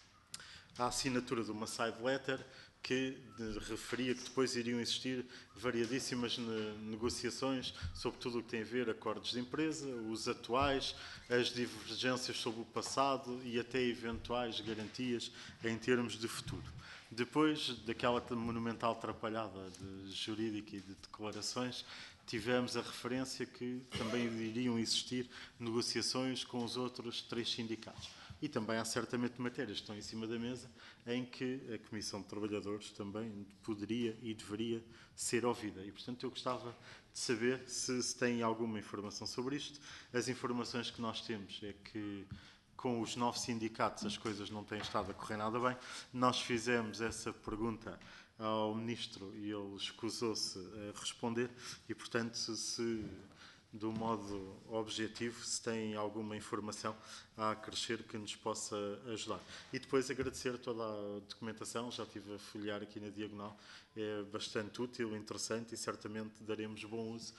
a assinatura de uma side letter que referia que depois iriam existir variadíssimas negociações sobre tudo o que tem a ver acordos de empresa, os atuais, as divergências sobre o passado e até eventuais garantias em termos de futuro. Depois daquela monumental atrapalhada de jurídica e de declarações, tivemos a referência que também iriam existir negociações com os outros três sindicatos. E também há certamente matérias que estão em cima da mesa em que a Comissão de Trabalhadores também poderia e deveria ser ouvida. E, portanto, eu gostava de saber se, se tem alguma informação sobre isto. As informações que nós temos é que com os novos sindicatos as coisas não têm estado a correr nada bem. Nós fizemos essa pergunta ao Ministro e ele escusou-se a responder e, portanto, se de um modo objetivo, se tem alguma informação a acrescer que nos possa ajudar. E depois agradecer toda a documentação, já estive a folhear aqui na diagonal, é bastante útil, interessante e certamente daremos bom uso,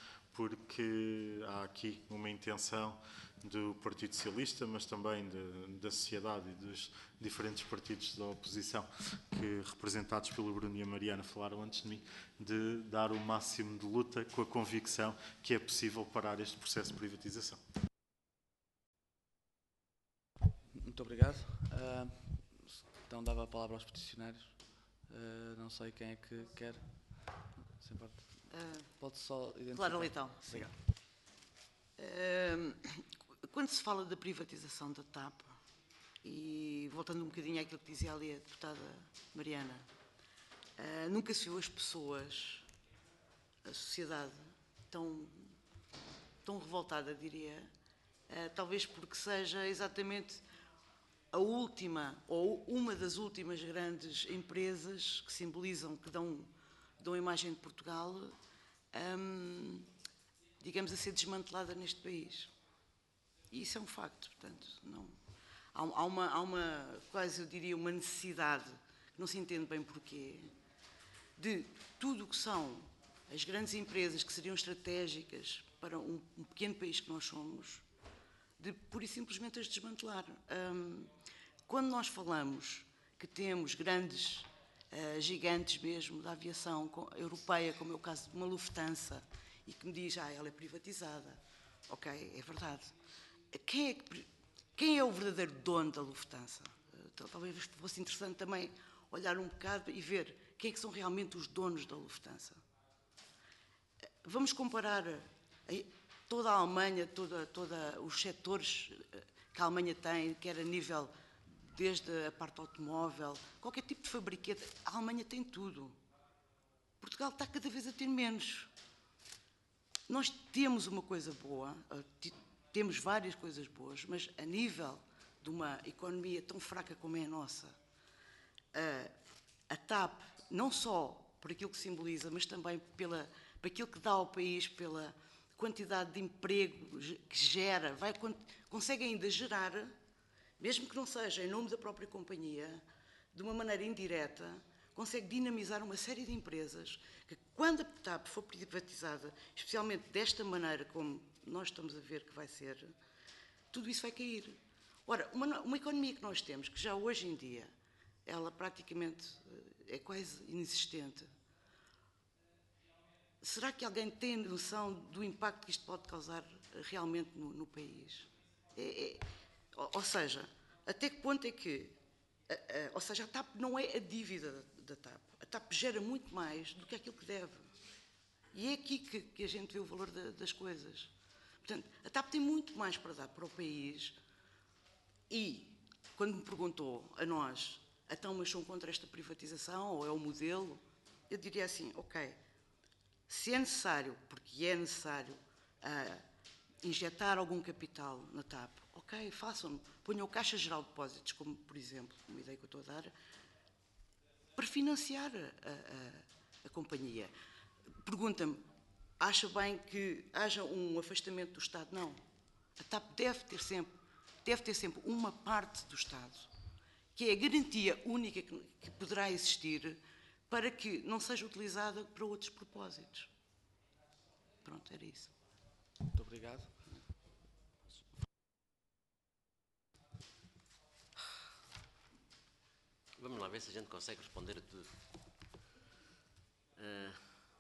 porque há aqui uma intenção do Partido Socialista, mas também de, da sociedade e dos diferentes partidos da oposição, que representados pelo Bruno e a Mariana falaram antes de mim, de dar o máximo de luta com a convicção que é possível parar este processo de privatização. Muito obrigado. Uh, então dava a palavra aos peticionários. Uh, não sei quem é que quer. Se importa. Uh, Pode só identificar. Clara Leitão. Obrigado. Uh, quando se fala da privatização da TAP, e voltando um bocadinho àquilo que dizia ali a deputada Mariana, uh, nunca se viu as pessoas, a sociedade, tão, tão revoltada, diria, uh, talvez porque seja exatamente a última, ou uma das últimas grandes empresas que simbolizam, que dão, dão a imagem de Portugal, um, digamos, a ser desmantelada neste país. E isso é um facto, portanto, não, há, há, uma, há uma, quase eu diria, uma necessidade, que não se entende bem porquê, de tudo o que são as grandes empresas que seriam estratégicas para um, um pequeno país que nós somos, de pura e simplesmente as desmantelar. Um, quando nós falamos que temos grandes uh, gigantes mesmo da aviação com, europeia, como é o caso de uma Lufthansa, e que me diz, ah, ela é privatizada, ok, é verdade. Quem é, que, quem é o verdadeiro dono da Lufthansa? Uh, talvez fosse interessante também olhar um bocado e ver quem é que são realmente os donos da Lufthansa. Uh, vamos comparar a, toda a Alemanha, toda, toda os setores que a Alemanha tem, quer a nível, desde a parte automóvel, qualquer tipo de fabricante, a Alemanha tem tudo. Portugal está cada vez a ter menos. Nós temos uma coisa boa, temos várias coisas boas, mas a nível de uma economia tão fraca como é a nossa, a, a TAP, não só por aquilo que simboliza, mas também pela, por aquilo que dá ao país, pela quantidade de emprego que gera, vai, consegue ainda gerar, mesmo que não seja em nome da própria companhia, de uma maneira indireta, consegue dinamizar uma série de empresas que, quando a TAP for privatizada, especialmente desta maneira como nós estamos a ver que vai ser, tudo isso vai cair. Ora, uma, uma economia que nós temos, que já hoje em dia, ela praticamente é quase inexistente. Será que alguém tem noção do impacto que isto pode causar realmente no, no país? É, é, ou, ou seja, até que ponto é que... A, a, ou seja, a TAP não é a dívida da, da TAP. A TAP gera muito mais do que aquilo que deve. E é aqui que, que a gente vê o valor da, das coisas. Portanto, a TAP tem muito mais para dar para o país. E, quando me perguntou a nós, então, mas são contra esta privatização, ou é o modelo? Eu diria assim, ok, se é necessário, porque é necessário, uh, injetar algum capital na TAP, ok, façam-no. Ponham o Caixa Geral de Depósitos, como, por exemplo, uma ideia que eu estou a dar, para financiar a, a, a companhia. Pergunta-me, acha bem que haja um afastamento do Estado? Não. A TAP deve ter sempre, deve ter sempre uma parte do Estado, que é a garantia única que, que poderá existir para que não seja utilizada para outros propósitos. Pronto, era isso. Muito obrigado. Vamos lá ver se a gente consegue responder a tudo. Uh,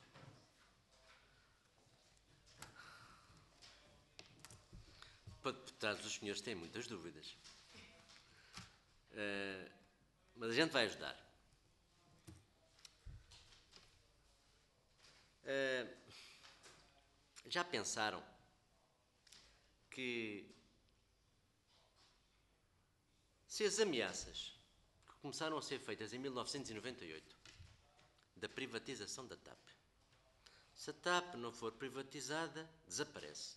para deputados, os senhores têm muitas dúvidas. Uh, mas a gente vai ajudar. Uh, já pensaram que se as ameaças que começaram a ser feitas em mil novecentos e noventa e oito da privatização da TAP, se a TAP não for privatizada, desaparece.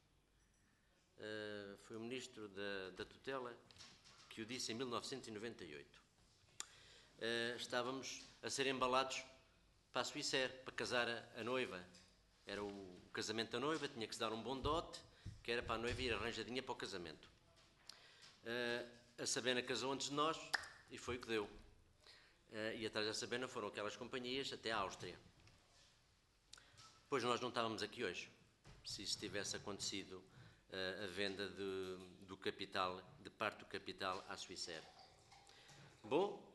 Uh, foi o ministro da, da tutela que o disse em mil novecentos e noventa e oito. Uh, estávamos a ser embalados para a Suíça, para casar a, a noiva. Era o, o casamento da noiva, tinha que se dar um bom dote, que era para a noiva ir arranjadinha para o casamento. Uh, a Sabena casou antes de nós e foi o que deu. Uh, e atrás da Sabena foram aquelas companhias até à Áustria. Pois nós não estávamos aqui hoje, se isso tivesse acontecido uh, a venda de, do capital, de parte do capital à Suíça. Bom,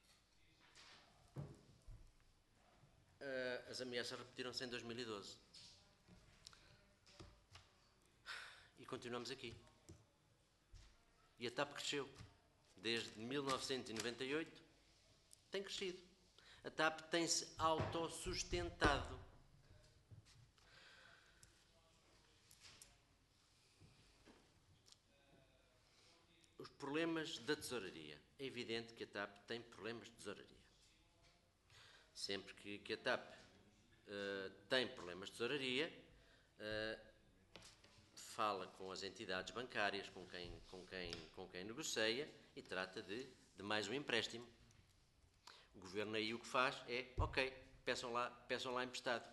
Uh, as ameaças repetiram-se em dois mil e doze. E continuamos aqui. E a TAP cresceu. Desde mil novecentos e noventa e oito tem crescido. A TAP tem-se autossustentado. Os problemas da tesouraria. É evidente que a TAP tem problemas de tesouraria. Sempre que, que a TAP uh, tem problemas de tesouraria, uh, fala com as entidades bancárias, com quem, com quem, com quem negocia e trata de, de mais um empréstimo. O governo aí o que faz é, ok, peçam lá, peçam lá emprestado.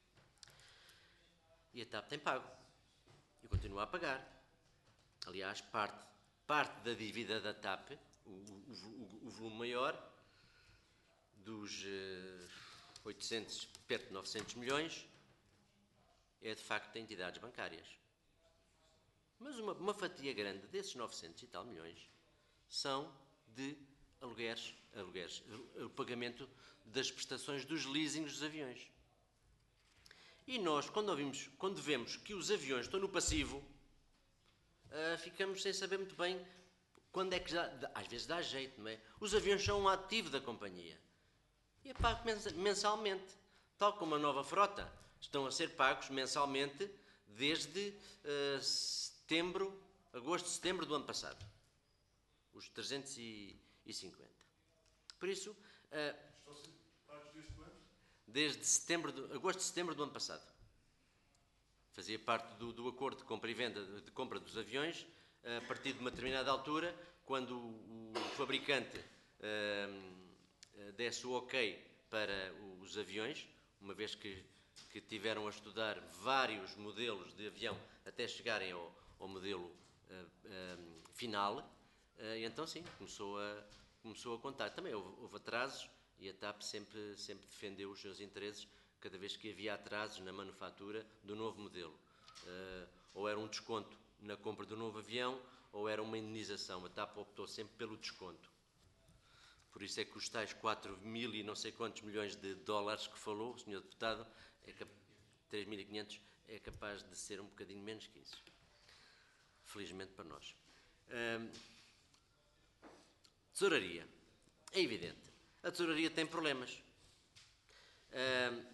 E a TAP tem pago e continua a pagar. Aliás, parte, parte da dívida da TAP, o, o, o, o volume maior, dos uh, oitocentos, perto de novecentos milhões, é de facto de entidades bancárias. Mas uma, uma fatia grande desses novecentos e tal milhões são de alugueres, alugueres, o pagamento das prestações dos leasings dos aviões. E nós, quando, ouvimos, quando vemos que os aviões estão no passivo, uh, ficamos sem saber muito bem quando é que já, às vezes dá jeito, não é? Os aviões são um ativo da companhia. E é pago mensalmente, tal como a nova frota. Estão a ser pagos mensalmente desde uh, setembro, agosto, setembro do ano passado. Os trezentos e cinquenta. Por isso, uh, desde setembro de, agosto, setembro do ano passado. Fazia parte do, do acordo de compra e venda, de compra dos aviões, a partir de uma determinada altura, quando o, o fabricante uh, desse o ok para os aviões, uma vez que, que tiveram a estudar vários modelos de avião até chegarem ao, ao modelo uh, uh, final, uh, e então sim, começou a, começou a contar. Também houve, houve atrasos e a TAP sempre, sempre defendeu os seus interesses cada vez que havia atrasos na manufatura do novo modelo. Uh, ou era um desconto na compra do novo avião, ou era uma indenização. A TAP optou sempre pelo desconto. Por isso é que os tais quatro mil e não sei quantos milhões de dólares que falou o senhor Deputado, é três mil e quinhentos, é capaz de ser um bocadinho menos que isso. Felizmente para nós. Uh, tesouraria. É evidente. A tesouraria tem problemas. Uh,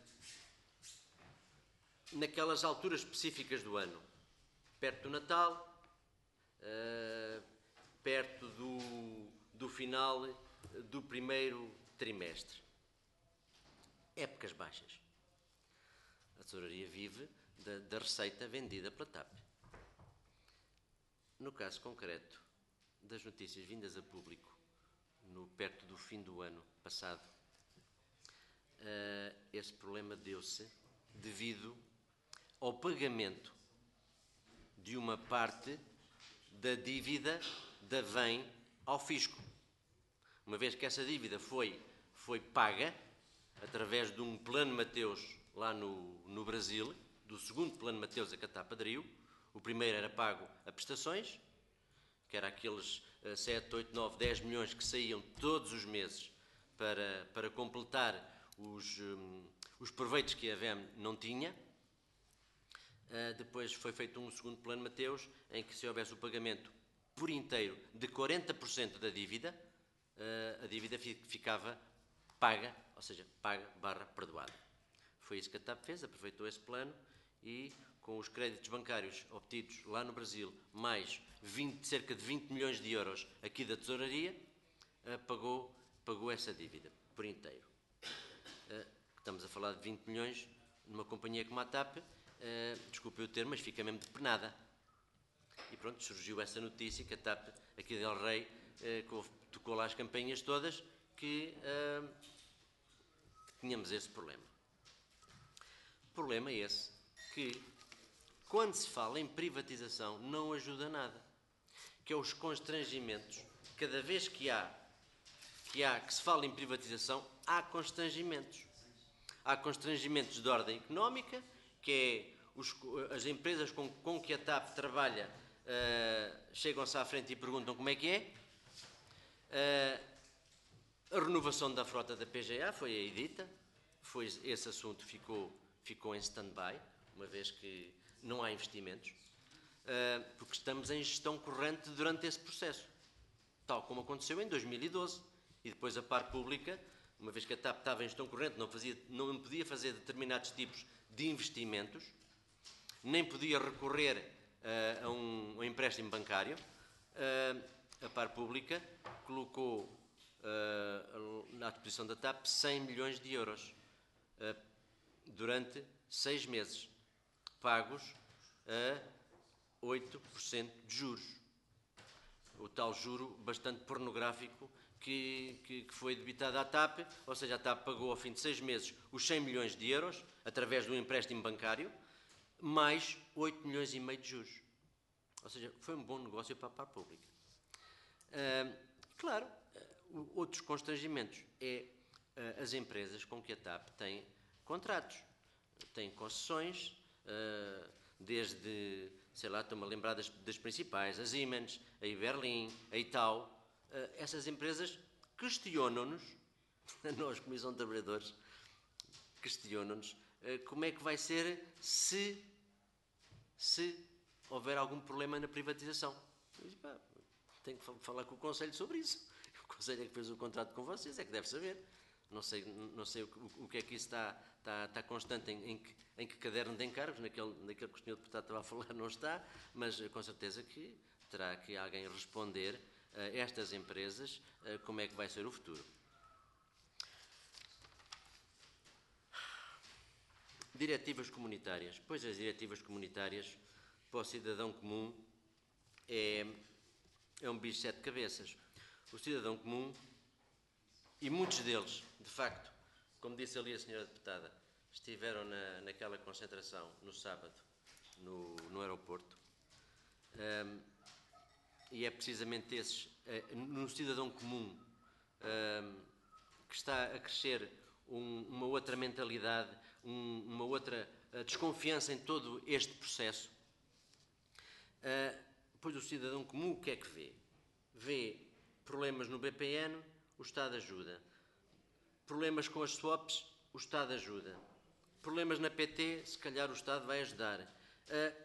naquelas alturas específicas do ano, perto do Natal, uh, perto do, do final do primeiro trimestre. Épocas baixas. A tesouraria vive da, da receita vendida pela TAP. No caso concreto das notícias vindas a público, no, perto do fim do ano passado, uh, esse problema deu-se devido ao pagamento de uma parte da dívida da V E M ao fisco. Uma vez que essa dívida foi, foi paga através de um plano Mateus lá no, no Brasil, do segundo plano Mateus a que a TAP aderiu. O primeiro era pago a prestações, que era aqueles uh, sete, oito, nove, dez milhões que saíam todos os meses para, para completar os, um, os proveitos que a V E M não tinha. Uh, depois foi feito um segundo plano Mateus, em que se houvesse o pagamento por inteiro de quarenta por cento da dívida, uh, a dívida ficava paga, ou seja, paga barra perdoada. Foi isso que a TAP fez, aproveitou esse plano e, com os créditos bancários obtidos lá no Brasil, mais vinte, cerca de vinte milhões de euros aqui da tesouraria, uh, pagou, pagou essa dívida por inteiro. Uh, estamos a falar de vinte milhões numa companhia como a TAP. Uh, desculpe o termo, mas fica mesmo de penada. E pronto, surgiu essa notícia que a TAP, aqui de El Rei, uh, tocou lá as campainhas todas, que uh, tínhamos esse problema. Problema esse que, quando se fala em privatização, não ajuda nada. Que é os constrangimentos. Cada vez que há, que há, que se fala em privatização, há constrangimentos. Há constrangimentos de ordem económica, que é os, as empresas com, com que a TAP trabalha uh, chegam-se à frente e perguntam como é que é. Uh, a renovação da frota da P G A foi aí dita, foi, esse assunto ficou, ficou em stand-by, uma vez que não há investimentos, uh, porque estamos em gestão corrente durante esse processo, tal como aconteceu em dois mil e doze, e depois a par pública, uma vez que a TAP estava em gestão corrente, não, fazia, não podia fazer determinados tipos de investimentos, nem podia recorrer uh, a, um, a um empréstimo bancário, uh, a par pública colocou uh, na disposição da TAP cem milhões de euros uh, durante seis meses, pagos a oito por cento de juros. O tal juro bastante pornográfico que, que, que foi debitado à TAP, ou seja, a TAP pagou ao fim de seis meses os cem milhões de euros, através do empréstimo bancário, mais oito milhões e meio de juros. Ou seja, foi um bom negócio para a par pública. Uh, claro, uh, outros constrangimentos é uh, as empresas com que a TAP tem contratos. Tem concessões, uh, desde, sei lá, estou-me a lembrar das, das principais, a Siemens, a Iberlin, a Itaú. Uh, essas empresas questionam-nos, a nós, Comissão de Trabalhadores, questionam-nos uh, como é que vai ser se, se houver algum problema na privatização. Eu digo, pá, tenho que falar com o Conselho sobre isso. O Conselho é que fez o contrato com vocês, é que deve saber. não sei, não sei o, o que é que isso está, está, está constante, em, em, que, em que caderno de encargos, naquele, naquele que o senhor deputado estava a falar não está, mas com certeza que terá que alguém responder a estas empresas como é que vai ser o futuro. Diretivas comunitárias. Pois as diretivas comunitárias para o cidadão comum é, é um bicho de sete cabeças. O cidadão comum, e muitos deles, de facto, como disse ali a senhora deputada, estiveram na, naquela concentração no sábado, no, no aeroporto, um, e é precisamente esses, uh, no cidadão comum, um, que está a crescer um, uma outra mentalidade, um, uma outra uh, desconfiança em todo este processo. Uh, pois o cidadão comum o que é que vê? Vê problemas no B P N, o Estado ajuda. Problemas com as swaps, o Estado ajuda. Problemas na P T, se calhar o Estado vai ajudar. Uh,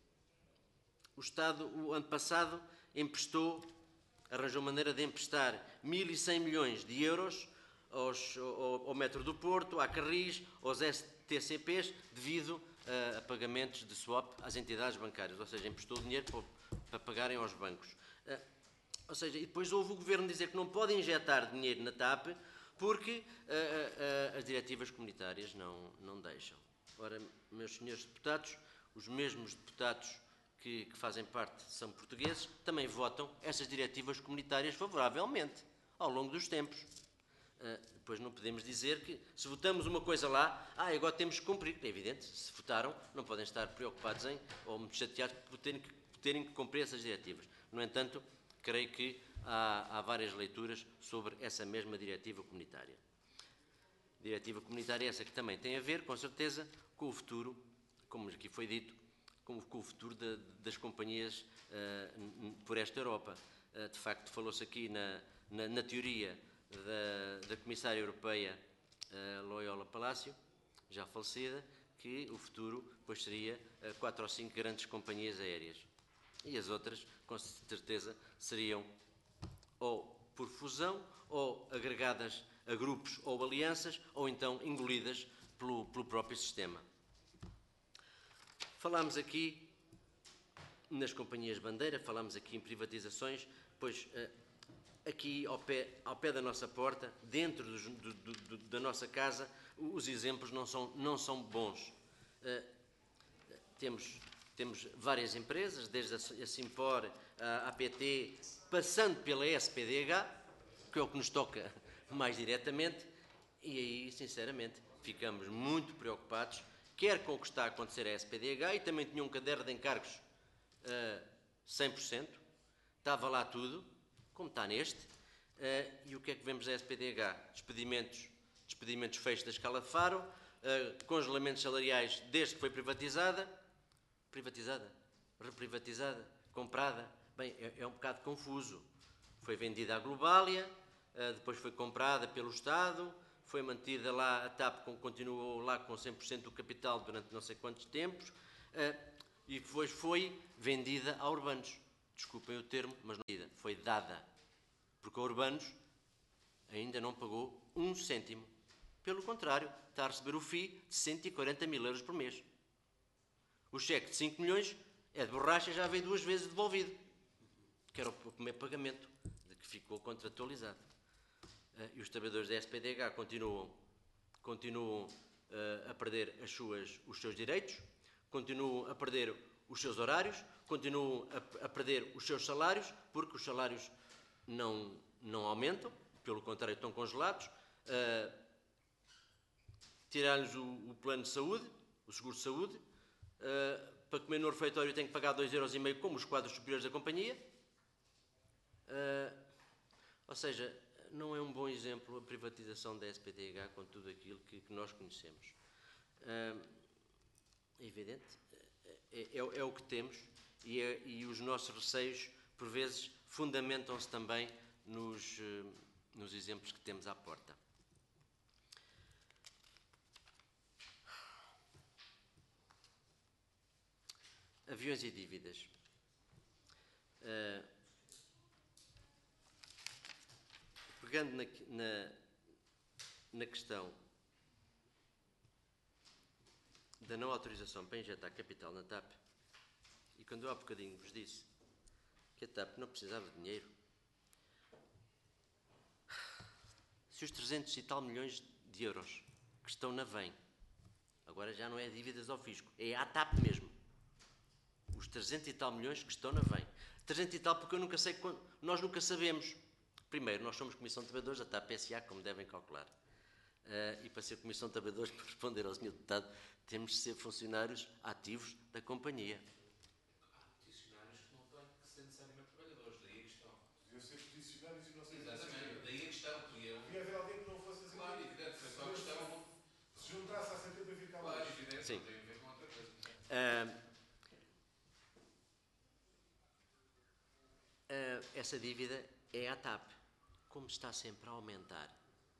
o Estado, o ano passado, emprestou, arranjou maneira de emprestar mil e cem milhões de euros aos, ao, ao Metro do Porto, à Carris, aos S T C Ps, devido uh, a pagamentos de swap às entidades bancárias, ou seja, emprestou dinheiro para, para pagarem aos bancos. Uh, ou seja, e depois houve o Governo dizer que não pode injetar dinheiro na TAP porque uh, uh, as diretivas comunitárias não, não deixam. Ora, meus senhores deputados, os mesmos deputados que, que fazem parte são portugueses, também votam essas diretivas comunitárias favoravelmente ao longo dos tempos. Uh, depois não podemos dizer que se votamos uma coisa lá, ah, agora temos que cumprir. É evidente, se votaram, não podem estar preocupados em, ou muito chateados por terem que, por terem que cumprir essas diretivas. No entanto, creio que há, há várias leituras sobre essa mesma diretiva comunitária. Diretiva comunitária essa que também tem a ver, com certeza, com o futuro, como aqui foi dito, com, com o futuro de, das companhias uh, por esta Europa. Uh, de facto, falou-se aqui na, na, na teoria da, da Comissária Europeia uh, Loyola Palácio, já falecida, que o futuro pois, seria uh, quatro ou cinco grandes companhias aéreas. E as outras, com certeza, seriam ou por fusão, ou agregadas a grupos ou alianças, ou então engolidas pelo, pelo próprio sistema. Falámos aqui nas companhias bandeira, falámos aqui em privatizações, pois aqui ao pé, ao pé da nossa porta, dentro do, do, do, da nossa casa, os exemplos não são, não são bons. Uh, temos, temos várias empresas, desde a Simpor, a A P T, passando pela S P D H, que é o que nos toca mais diretamente, e aí, sinceramente, ficamos muito preocupados, quer com o que está a acontecer à S P D H, e também tinha um caderno de encargos uh, cem por cento, estava lá tudo, como está neste, uh, e o que é que vemos da S P D H? Despedimentos, despedimentos feitos da escala de Faro, uh, congelamentos salariais desde que foi privatizada, privatizada, reprivatizada, comprada, bem, é, é um bocado confuso. Foi vendida à Globalia, uh, depois foi comprada pelo Estado, foi mantida lá, a TAP continuou lá com cem por cento do capital durante não sei quantos tempos, uh, e depois foi vendida a Urbanos. Desculpem o termo, mas não foi dada, porque a Urbanos ainda não pagou um cêntimo. Pelo contrário, está a receber o F I I de cento e quarenta mil euros por mês. O cheque de cinco milhões é de borracha, já veio duas vezes devolvido, que era o primeiro pagamento, de que ficou contratualizado. Uh, e os trabalhadores da S P D H continuam, continuam uh, a perder as suas, os seus direitos, continuam a perder os seus horários, continuam a, a perder os seus salários, porque os salários não, não aumentam, pelo contrário, estão congelados. Uh, Tirar-lhes o, o plano de saúde, o seguro de saúde, uh, para comer no refeitório tem que pagar dois euros e meio como os quadros superiores da companhia. Uh, ou seja, não é um bom exemplo a privatização da S P D H com tudo aquilo que, que nós conhecemos. Uh, é evidente, é, é, é o que temos e, é, e os nossos receios, por vezes, fundamentam-se também nos, uh, nos exemplos que temos à porta. Aviões e dívidas. Uh, pegando na, na, na questão da não autorização para injetar capital na TAP, e quando eu há bocadinho vos disse que a TAP não precisava de dinheiro, se os trezentos e tal milhões de euros que estão na V E M, agora já não é dívidas ao fisco, é à TAP mesmo, os trezentos e tal milhões que estão na V E M, trezentos e tal porque eu nunca sei quando, nós nunca sabemos. Primeiro, nós somos Comissão de Trabalhadores da TAP S A, como devem calcular. Uh, e para ser Comissão de Trabalhadores, para responder ao senhor Deputado, temos de ser funcionários ativos da companhia. Há peticionários que não têm que ser necessariamente trabalhadores, daí a questão. Deviam ser peticionários e não ser Exatamente, daí a questão. Podia Devia haver alguém que não fosse assim. Claro, evidente, foi só a questão. Se juntasse à centena, ficava. Claro, evidente, Sim. não tem a ver com outra coisa. Uh, uh, essa dívida é à TAP, como está sempre a aumentar.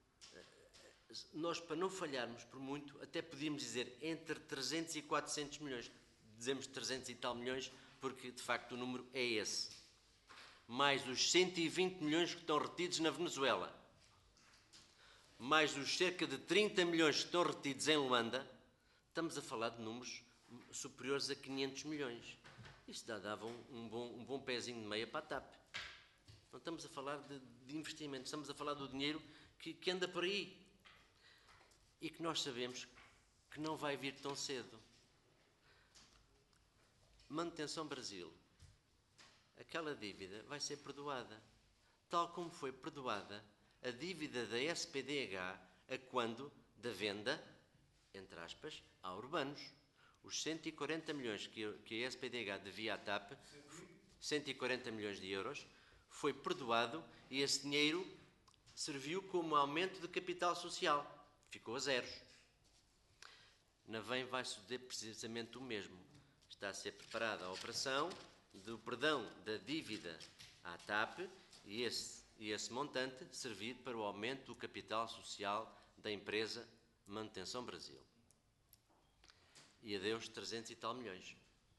Nós, para não falharmos por muito, até podíamos dizer entre trezentos e quatrocentos milhões. Dizemos trezentos e tal milhões porque, de facto, o número é esse. Mais os cento e vinte milhões que estão retidos na Venezuela. Mais os cerca de trinta milhões que estão retidos em Luanda. Estamos a falar de números superiores a quinhentos milhões. Isto dava um, um, bom, um bom pezinho de meia para a TAP. Não estamos a falar de, de investimento, estamos a falar do dinheiro que, que anda por aí. E que nós sabemos que não vai vir tão cedo. Manutenção Brasil. Aquela dívida vai ser perdoada. Tal como foi perdoada a dívida da S P D H a quando da venda, entre aspas, a Urbanos. Os cento e quarenta milhões que, que a S P D H devia à TAP, cento e quarenta milhões de euros, foi perdoado e esse dinheiro serviu como aumento de capital social. Ficou a zeros. Na V E M vai suceder precisamente o mesmo. Está a ser preparada a operação do perdão da dívida à TAP e esse, e esse montante servir para o aumento do capital social da empresa Manutenção Brasil. E adeus trezentos e tal milhões.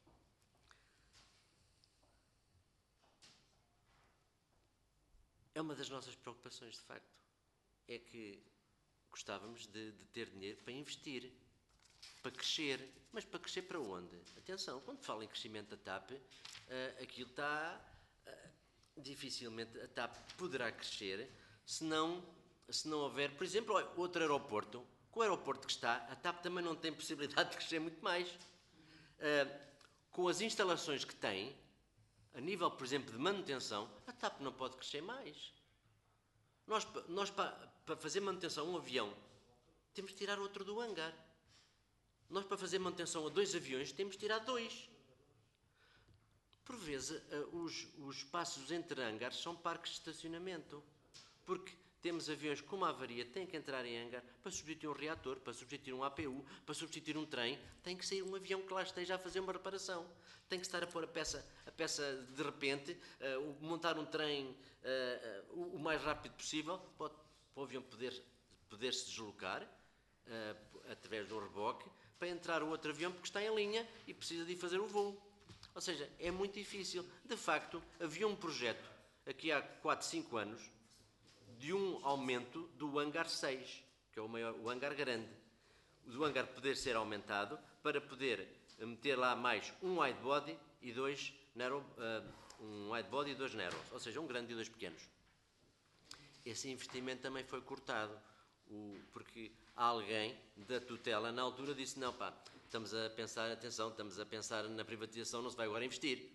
É uma das nossas preocupações, de facto. É que gostávamos de, de ter dinheiro para investir, para crescer. Mas para crescer para onde? Atenção, quando fala em crescimento da TAP, uh, aquilo está... Uh, dificilmente a TAP poderá crescer se não, se não houver, por exemplo, outro aeroporto. Com o aeroporto que está, a TAP também não tem possibilidade de crescer muito mais. Uh, com as instalações que tem, a nível, por exemplo, de manutenção, a TAP não pode crescer mais. Nós, nós para, para fazer manutenção a um avião, temos de tirar outro do hangar. Nós, para fazer manutenção a dois aviões, temos de tirar dois. Por vezes, os, os espaços entre hangares são parques de estacionamento. Porque temos aviões com uma avaria, têm que entrar em hangar para substituir um reator, para substituir um A P U, para substituir um trem. Tem que sair um avião que lá esteja a fazer uma reparação. Tem que estar a pôr a peça, a peça de repente, uh, montar um trem uh, uh, o mais rápido possível, para, para o avião poder, poder se deslocar uh, através de um reboque, para entrar o outro avião porque está em linha e precisa de ir fazer o voo. Ou seja, é muito difícil. De facto, havia um projeto, aqui há quatro, cinco anos, de um aumento do hangar seis, que é o, maior, o hangar grande. Do hangar poder ser aumentado para poder meter lá mais um widebody e dois narrow, uh, um widebody e dois narrows, ou seja, um grande e dois pequenos. Esse investimento também foi cortado, o, porque alguém da tutela na altura disse, não pá, estamos a pensar, atenção, estamos a pensar na privatização, não se vai agora investir.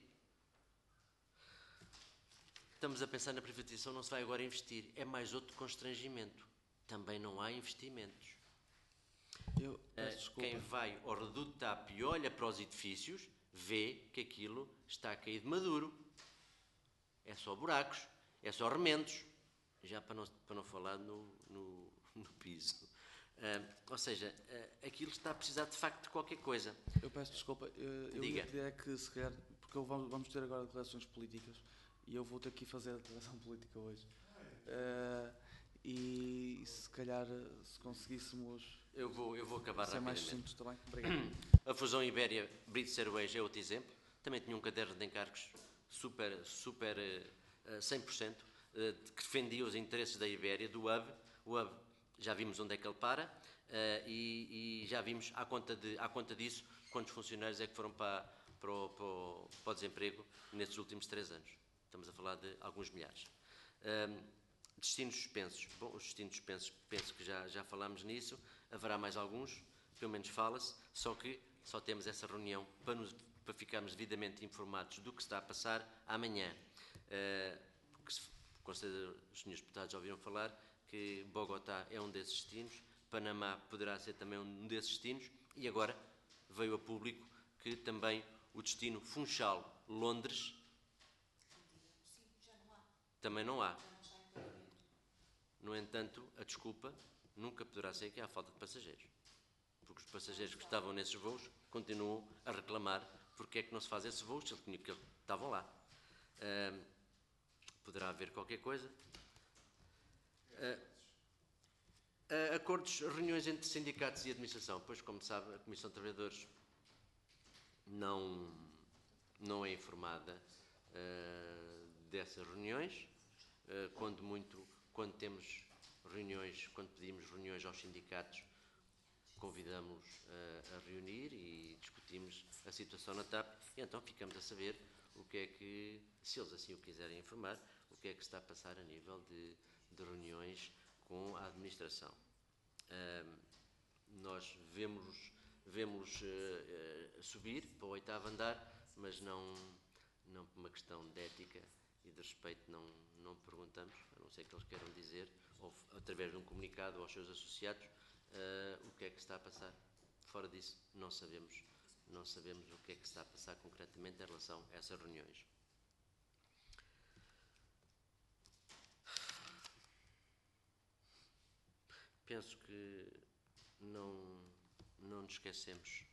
Estamos a pensar na privatização, não se vai agora investir. É mais outro constrangimento. Também não há investimentos. Eu, peço desculpa. Quem vai ao reduto TAP e olha para os edifícios, vê que aquilo está a cair de maduro. É só buracos, é só remendos. Já para não, para não falar no, no, no piso. Uh, ou seja, uh, aquilo está a precisar de facto de qualquer coisa. Eu peço desculpa. Eu, eu Diga. ia pedir é que, se calhar, porque vamos, vamos ter agora declarações políticas e eu vou ter que fazer a declaração política hoje. Uh, e se calhar, se conseguíssemos... Eu vou, eu vou acabar ser mais rapidamente. simples também. Obrigado. A fusão Ibéria-British Airways é outro exemplo. Também tinha um caderno de encargos super, super uh, cem por cento, uh, que defendia os interesses da Ibéria, do hub. O hub já vimos onde é que ele para uh, e, e já vimos, à conta, de, à conta disso, quantos funcionários é que foram para, para, o, para, o, para o desemprego nestes últimos três anos. Estamos a falar de alguns milhares. Um, destinos suspensos. Bom, os destinos suspensos, penso que já, já falámos nisso. Haverá mais alguns, pelo menos fala-se, só que só temos essa reunião para, nos, para ficarmos devidamente informados do que está a passar amanhã. Uh, porque, se, com certeza, os senhores deputados já ouviram falar que Bogotá é um desses destinos, Panamá poderá ser também um desses destinos, e agora veio a público que também o destino Funchal, Londres, também não há. No entanto, a desculpa nunca poderá ser que há falta de passageiros, porque os passageiros que estavam nesses voos continuam a reclamar porque é que não se faz esses voos, se eles estavam lá. Uh, poderá haver qualquer coisa. Uh, Uh, acordos, reuniões entre sindicatos e administração. Pois, como sabe, a Comissão de Trabalhadores não, não é informada uh, dessas reuniões. Uh, quando muito, quando temos reuniões, quando pedimos reuniões aos sindicatos, convidamos uh, a reunir e discutimos a situação na TAP, e então ficamos a saber o que é que, se eles assim o quiserem informar, o que é que está a passar a nível de, de reuniões com a administração. Uh, nós vemos, vemos uh, uh, subir para o oitavo andar, mas não, não por uma questão de ética e de respeito não, não perguntamos, a não ser que eles queiram dizer, ou através de um comunicado aos seus associados, uh, o que é que está a passar. Fora disso, não sabemos, não sabemos o que é que está a passar concretamente em relação a essas reuniões. Penso que não, não nos esquecemos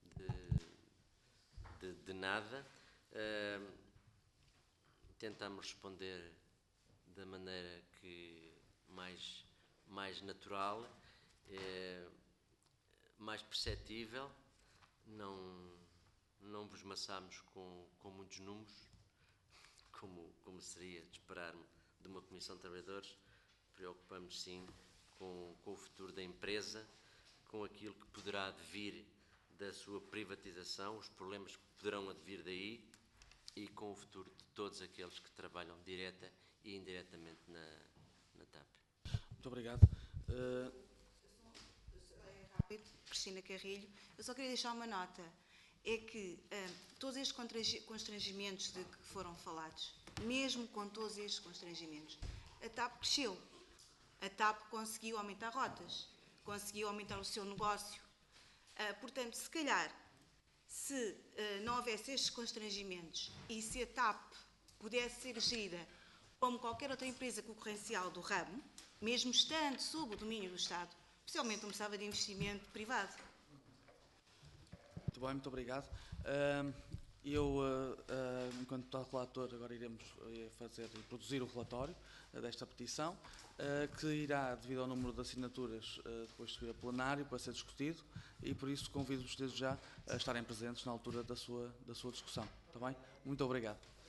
de, de, de nada. Uh, tentamos responder da maneira que mais, mais natural, uh, mais perceptível. Não, não vos maçámos com, com muitos números, como, como seria de esperar de uma Comissão de Trabalhadores. Preocupamos sim Com, com o futuro da empresa, com aquilo que poderá advir da sua privatização, os problemas que poderão advir daí e com o futuro de todos aqueles que trabalham direta e indiretamente na, na TAP. Muito obrigado. Uh... Rápido, Cristina Carrilho. Eu só queria deixar uma nota. É que uh, todos estes constrangimentos de que foram falados, mesmo com todos estes constrangimentos, a TAP cresceu. A TAP conseguiu aumentar rotas, conseguiu aumentar o seu negócio. Uh, portanto, se calhar, se uh, não houvesse estes constrangimentos e se a TAP pudesse ser gerida como qualquer outra empresa concorrencial do ramo, mesmo estando sob o domínio do Estado, possivelmente não precisava de investimento privado. Muito bem, muito obrigado. Uh, eu, uh, uh, enquanto deputado relator, agora iremos fazer, produzir o relatório uh, desta petição, uh, que irá, devido ao número de assinaturas, uh, depois subir a plenário para ser discutido, e por isso convido-vos desde já a estarem presentes na altura da sua, da sua discussão. Está bem? Muito obrigado.